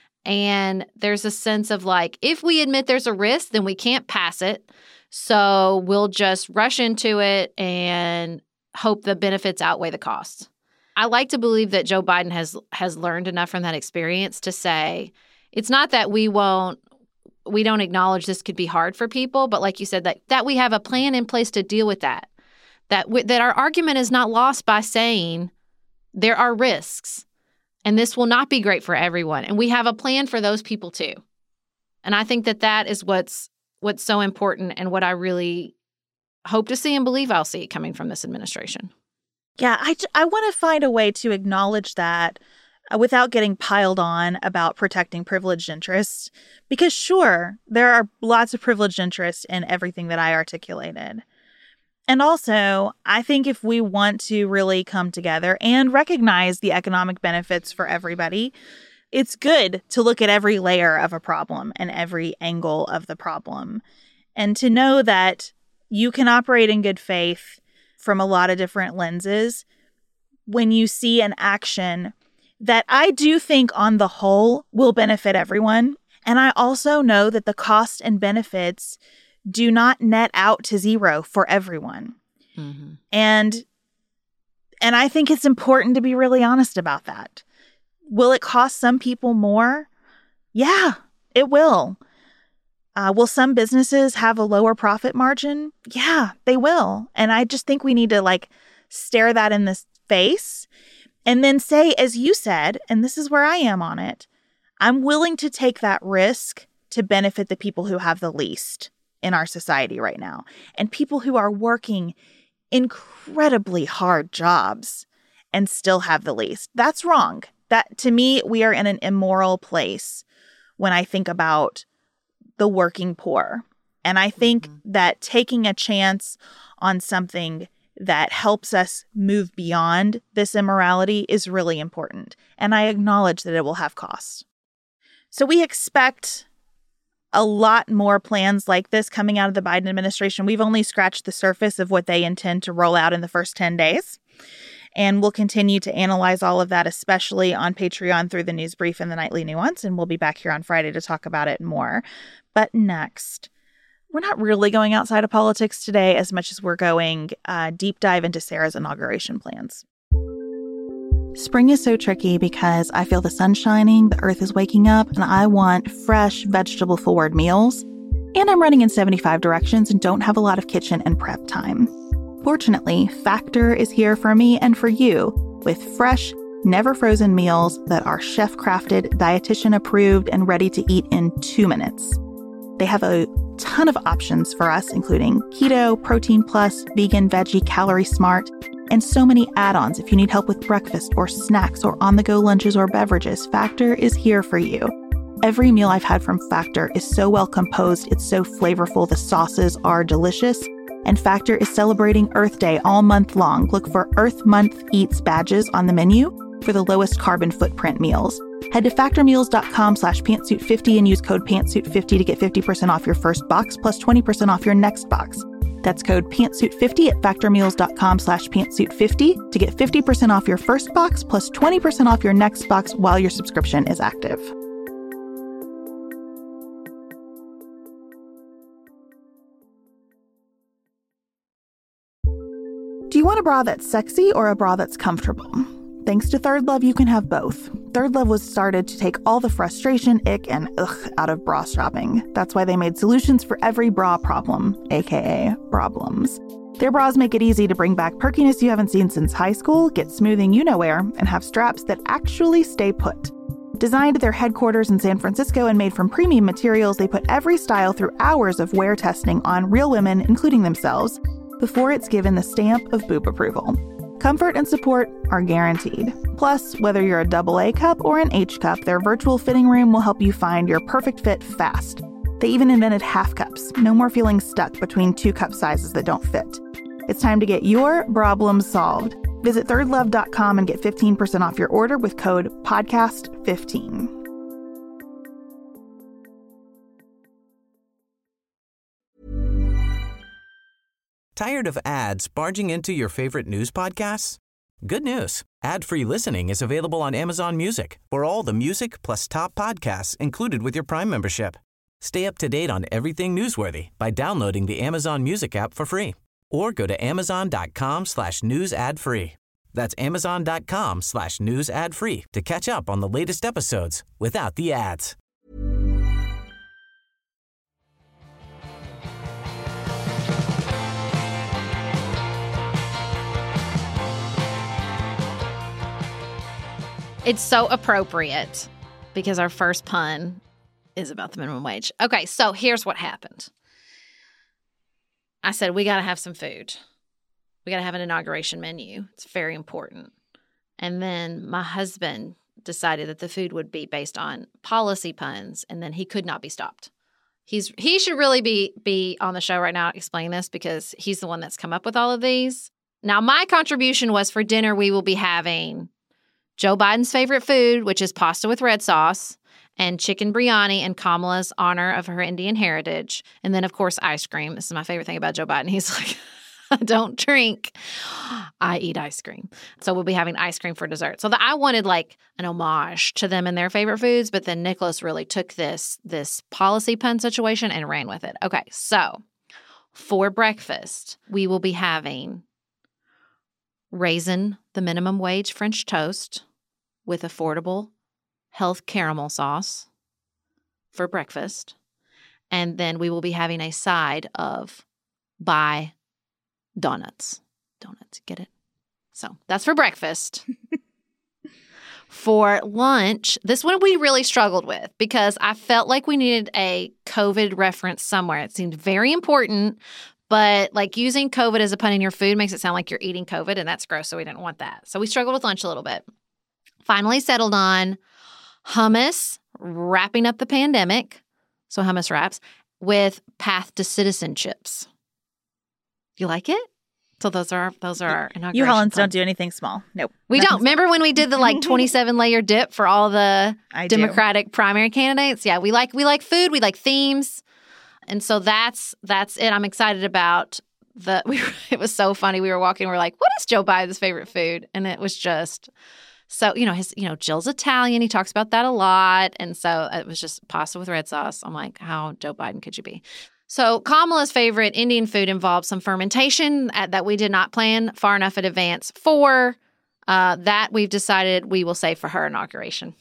And there's a sense of like, if we admit there's a risk, then we can't pass it. So we'll just rush into it and hope the benefits outweigh the costs. I like to believe that Joe Biden has learned enough from that experience to say, it's not that we don't acknowledge this could be hard for people, but like you said, that we have a plan in place to deal with that. That our argument is not lost by saying there are risks and this will not be great for everyone. And we have a plan for those people too. And I think that is what's so important and what I really hope to see and believe I'll see coming from this administration. Yeah, I want to find a way to acknowledge that without getting piled on about protecting privileged interests. Because sure, there are lots of privileged interests in everything that I articulated. And also, I think if we want to really come together and recognize the economic benefits for everybody, it's good to look at every layer of a problem and every angle of the problem. And to know that you can operate in good faith from a lot of different lenses when you see an action that I do think on the whole will benefit everyone. And I also know that the cost and benefits do not net out to zero for everyone. Mm-hmm. And I think it's important to be really honest about that. Will it cost some people more? Yeah, it will. Will some businesses have a lower profit margin? Yeah, they will. And I just think we need to stare that in the face and then say, as you said, and this is where I am on it, I'm willing to take that risk to benefit the people who have the least in our society right now, and people who are working incredibly hard jobs and still have the least. That's wrong. That, to me, we are in an immoral place when I think about the working poor. And I think that taking a chance on something that helps us move beyond this immorality is really important. And I acknowledge that it will have costs. So we expect a lot more plans like this coming out of the Biden administration. We've only scratched the surface of what they intend to roll out in the first 10 days. And we'll continue to analyze all of that, especially on Patreon through the news brief and the nightly nuance. And we'll be back here on Friday to talk about it more. But next, we're not really going outside of politics today as much as we're going deep dive into Sarah's inauguration plans. Spring is so tricky because I feel the sun shining, the earth is waking up, and I want fresh, vegetable-forward meals. And I'm running in 75 directions and don't have a lot of kitchen and prep time. Fortunately, Factor is here for me and for you with fresh, never-frozen meals that are chef-crafted, dietitian-approved, and ready to eat in 2 minutes. They have a ton of options for us, including keto, protein plus, vegan, veggie, calorie smart, and so many add-ons if you need help with breakfast or snacks or on-the-go lunches or beverages. Factor is here for you. Every meal I've had from Factor is so well composed, it's so flavorful, the sauces are delicious, and Factor is celebrating Earth Day all month long. Look for Earth Month Eats badges on the menu for the lowest carbon footprint meals. Head to factormeals.com/pantsuit50 and use code pantsuit50 to get 50% off your first box plus 20% off your next box. That's code pantsuit50 at factormeals.com/pantsuit50 to get 50% off your first box plus 20% off your next box while your subscription is active. Do you want a bra that's sexy or a bra that's comfortable? Thanks to Third Love, you can have both. Third Love was started to take all the frustration, ick, and ugh out of bra shopping. That's why they made solutions for every bra problem, aka problems. Their bras make it easy to bring back perkiness you haven't seen since high school, get smoothing you-know-where, and have straps that actually stay put. Designed at their headquarters in San Francisco and made from premium materials, they put every style through hours of wear testing on real women, including themselves, before it's given the stamp of boob approval. Comfort and support are guaranteed. Plus, whether you're a AA cup or an H cup, their virtual fitting room will help you find your perfect fit fast. They even invented half cups. No more feeling stuck between 2 cup sizes that don't fit. It's time to get your problems solved. Visit thirdlove.com and get 15% off your order with code PODCAST15. Tired of ads barging into your favorite news podcasts? Good news. Ad-free listening is available on Amazon Music for all the music plus top podcasts included with your Prime membership. Stay up to date on everything newsworthy by downloading the Amazon Music app for free or go to amazon.com/news ad free. That's amazon.com/news ad free to catch up on the latest episodes without the ads. It's so appropriate because our first pun is about the minimum wage. Okay, so here's what happened. I said, we got to have some food. We got to have an inauguration menu. It's very important. And then my husband decided that the food would be based on policy puns, and then he could not be stopped. He should really be on the show right now explaining this because he's the one that's come up with all of these. Now, my contribution was for dinner we will be having Joe Biden's favorite food, which is pasta with red sauce, and chicken biryani in Kamala's honor of her Indian heritage. And then, of course, ice cream. This is my favorite thing about Joe Biden. He's like, I don't drink. I eat ice cream. So we'll be having ice cream for dessert. So I wanted like an homage to them and their favorite foods, but then Nicholas really took this policy pun situation and ran with it. Okay, so for breakfast, we will be having raisin the minimum wage French toast with affordable health caramel sauce for breakfast. And then we will be having a side of buy donuts. Donuts, get it? So that's for breakfast. For lunch, this one we really struggled with because I felt like we needed a COVID reference somewhere. It seemed very important, But like using COVID as a pun in your food makes it sound like you're eating COVID, and that's gross, so we didn't want that. So we struggled with lunch a little bit. Finally settled on hummus, wrapping up the pandemic, so hummus wraps, with Path to Citizen chips. You like it? So those are our inauguration. You Hollins puns. don't do anything small. Nope. We Nothing don't. Remember when we did the like 27-layer dip for all the I do. Democratic primary candidates? Yeah, we like food, we like themes. And so that's it. I'm excited about it was so funny. We were walking, we're like, what is Joe Biden's favorite food? And it was just so, Jill's Italian. He talks about that a lot. And so it was just pasta with red sauce. I'm like, how Joe Biden could you be? So Kamala's favorite Indian food involved some fermentation that we did not plan far enough in advance for. That we've decided we will save for her inauguration.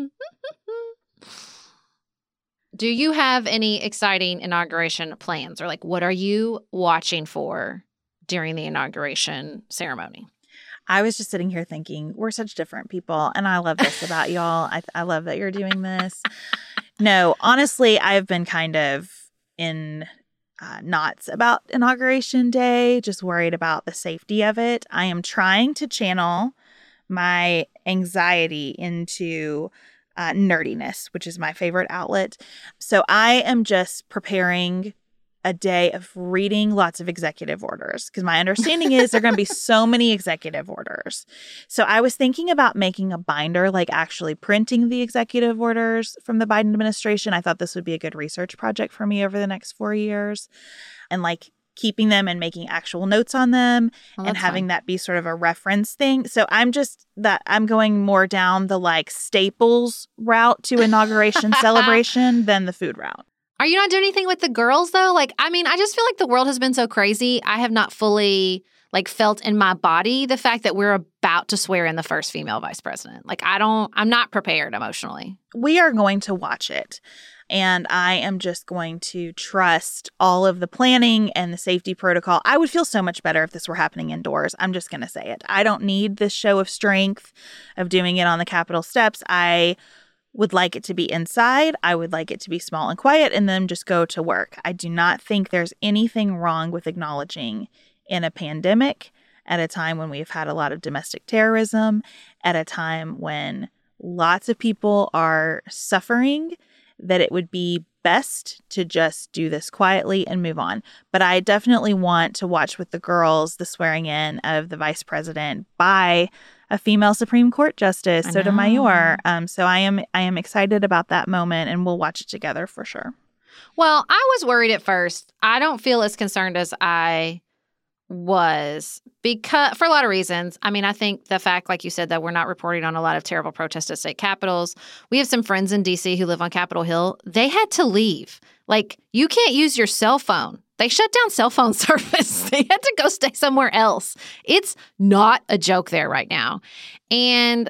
Do you have any exciting inauguration plans, or like what are you watching for during the inauguration ceremony? I was just sitting here thinking, we're such different people, and I love this about y'all. I love that you're doing this. No, honestly, I've been kind of in knots about Inauguration Day, just worried about the safety of it. I am trying to channel my anxiety into nerdiness, which is my favorite outlet. So I am just preparing a day of reading lots of executive orders, because my understanding is there are going to be so many executive orders. So I was thinking about making a binder, like actually printing the executive orders from the Biden administration. I thought this would be a good research project for me over the next 4 years, and like keeping them and making actual notes on them and having that be sort of a reference thing. So I'm going more down the like Staples route to inauguration celebration than the food route. Are you not doing anything with the girls though? Like, I mean, I just feel like the world has been so crazy. I have not fully like felt in my body the fact that we're about to swear in the first female vice president. Like, I'm not prepared emotionally. We are going to watch it. And I am just going to trust all of the planning and the safety protocol. I would feel so much better if this were happening indoors. I'm just going to say it. I don't need this show of strength of doing it on the Capitol steps. I would like it to be inside. I would like it to be small and quiet and then just go to work. I do not think there's anything wrong with acknowledging in a pandemic, at a time when we've had a lot of domestic terrorism, at a time when lots of people are suffering, that it would be best to just do this quietly and move on. But I definitely want to watch with the girls the swearing in of the vice president by a female Supreme Court Justice, Sotomayor. So I am excited about that moment, and we'll watch it together for sure. Well, I was worried at first. I don't feel as concerned as I was, because for a lot of reasons. I mean, I think the fact, like you said, that we're not reporting on a lot of terrible protests at state capitals. We have some friends in D.C. who live on Capitol Hill. They had to leave. Like, you can't use your cell phone. They shut down cell phone service. They had to go stay somewhere else. It's not a joke there right now. And,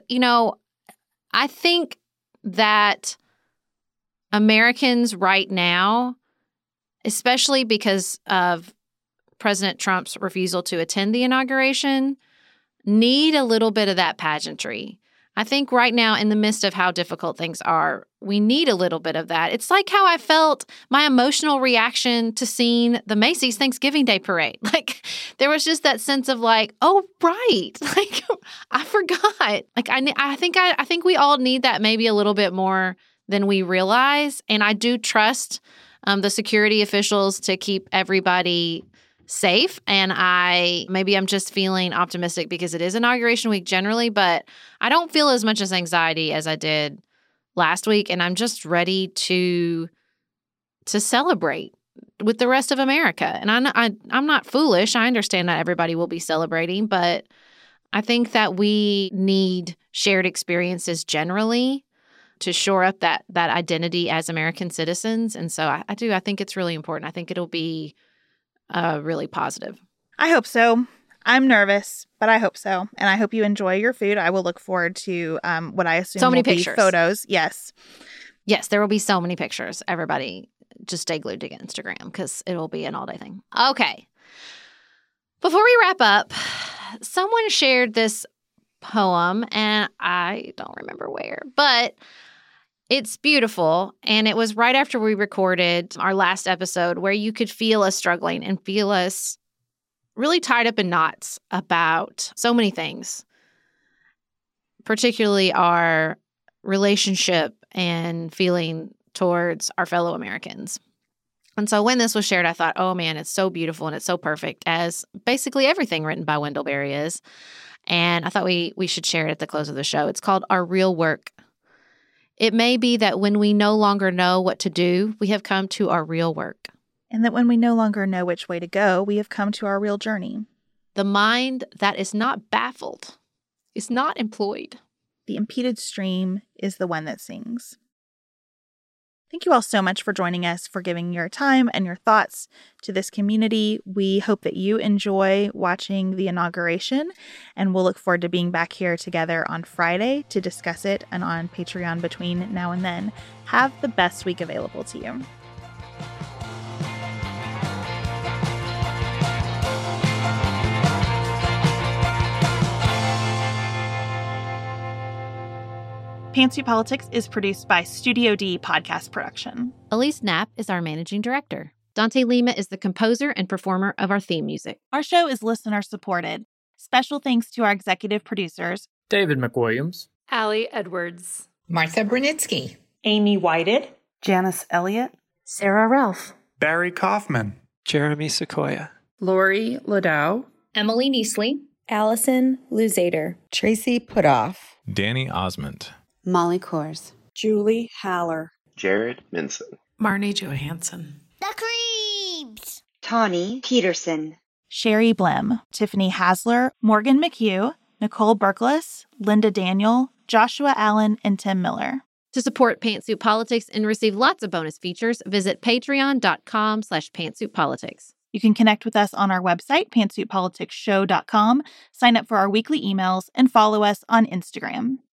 I think that Americans right now, especially because of President Trump's refusal to attend the inauguration, need a little bit of that pageantry. I think right now, in the midst of how difficult things are, we need a little bit of that. It's like how I felt my emotional reaction to seeing the Macy's Thanksgiving Day Parade. Like, there was just that sense of like, oh, right. Like, I forgot. Like, I think we all need that maybe a little bit more than we realize. And I do trust the security officials to keep everybody safe. And I'm just feeling optimistic because it is inauguration week generally, but I don't feel as much as anxiety as I did last week. And I'm just ready to celebrate with the rest of America. And I'm not foolish. I understand not everybody will be celebrating, but I think that we need shared experiences generally to shore up that identity as American citizens. And so I think it's really important. I think it'll be really positive. I hope so. I'm nervous, but I hope so. And I hope you enjoy your food. I will look forward to what I assume will be photos. Yes. Yes, there will be so many pictures. Everybody just stay glued to Instagram because it will be an all-day thing. Okay. Before we wrap up, someone shared this poem, and I don't remember where, but It's beautiful. And it was right after we recorded our last episode where you could feel us struggling and feel us really tied up in knots about so many things, particularly our relationship and feeling towards our fellow Americans. And so when this was shared, I thought, oh man, it's so beautiful and it's so perfect, as basically everything written by Wendell Berry is. And I thought we should share it at the close of the show. It's called Our Real Work. It may be that when we no longer know what to do, we have come to our real work. And that when we no longer know which way to go, we have come to our real journey. The mind that is not baffled is not employed. The impeded stream is the one that sings. Thank you all so much for joining us, for giving your time and your thoughts to this community. We hope that you enjoy watching the inauguration, and we'll look forward to being back here together on Friday to discuss it and on Patreon between now and then. Have the best week available to you. Pantsuit Politics is produced by Studio D Podcast Production. Elise Knapp is our managing director. Dante Lima is the composer and performer of our theme music. Our show is listener-supported. Special thanks to our executive producers, David McWilliams, Allie Edwards, Martha Brunitsky, Amy Whited, Janice Elliott, Sarah Ralph, Barry Kaufman, Jeremy Sequoia, Lori Ladow, Emily Neasley, Allison Luzader, Tracy Putoff, Danny Osmond, Molly Kors, Julie Haller, Jared Minson, Marnie Johansson, The Creeps, Tawny Peterson, Sherry Blim, Tiffany Hasler, Morgan McHugh, Nicole Berkles, Linda Daniel, Joshua Allen, and Tim Miller. To support Pantsuit Politics and receive lots of bonus features, visit patreon.com/pantsuitpolitics. You can connect with us on our website, pantsuitpoliticsshow.com, sign up for our weekly emails, and follow us on Instagram.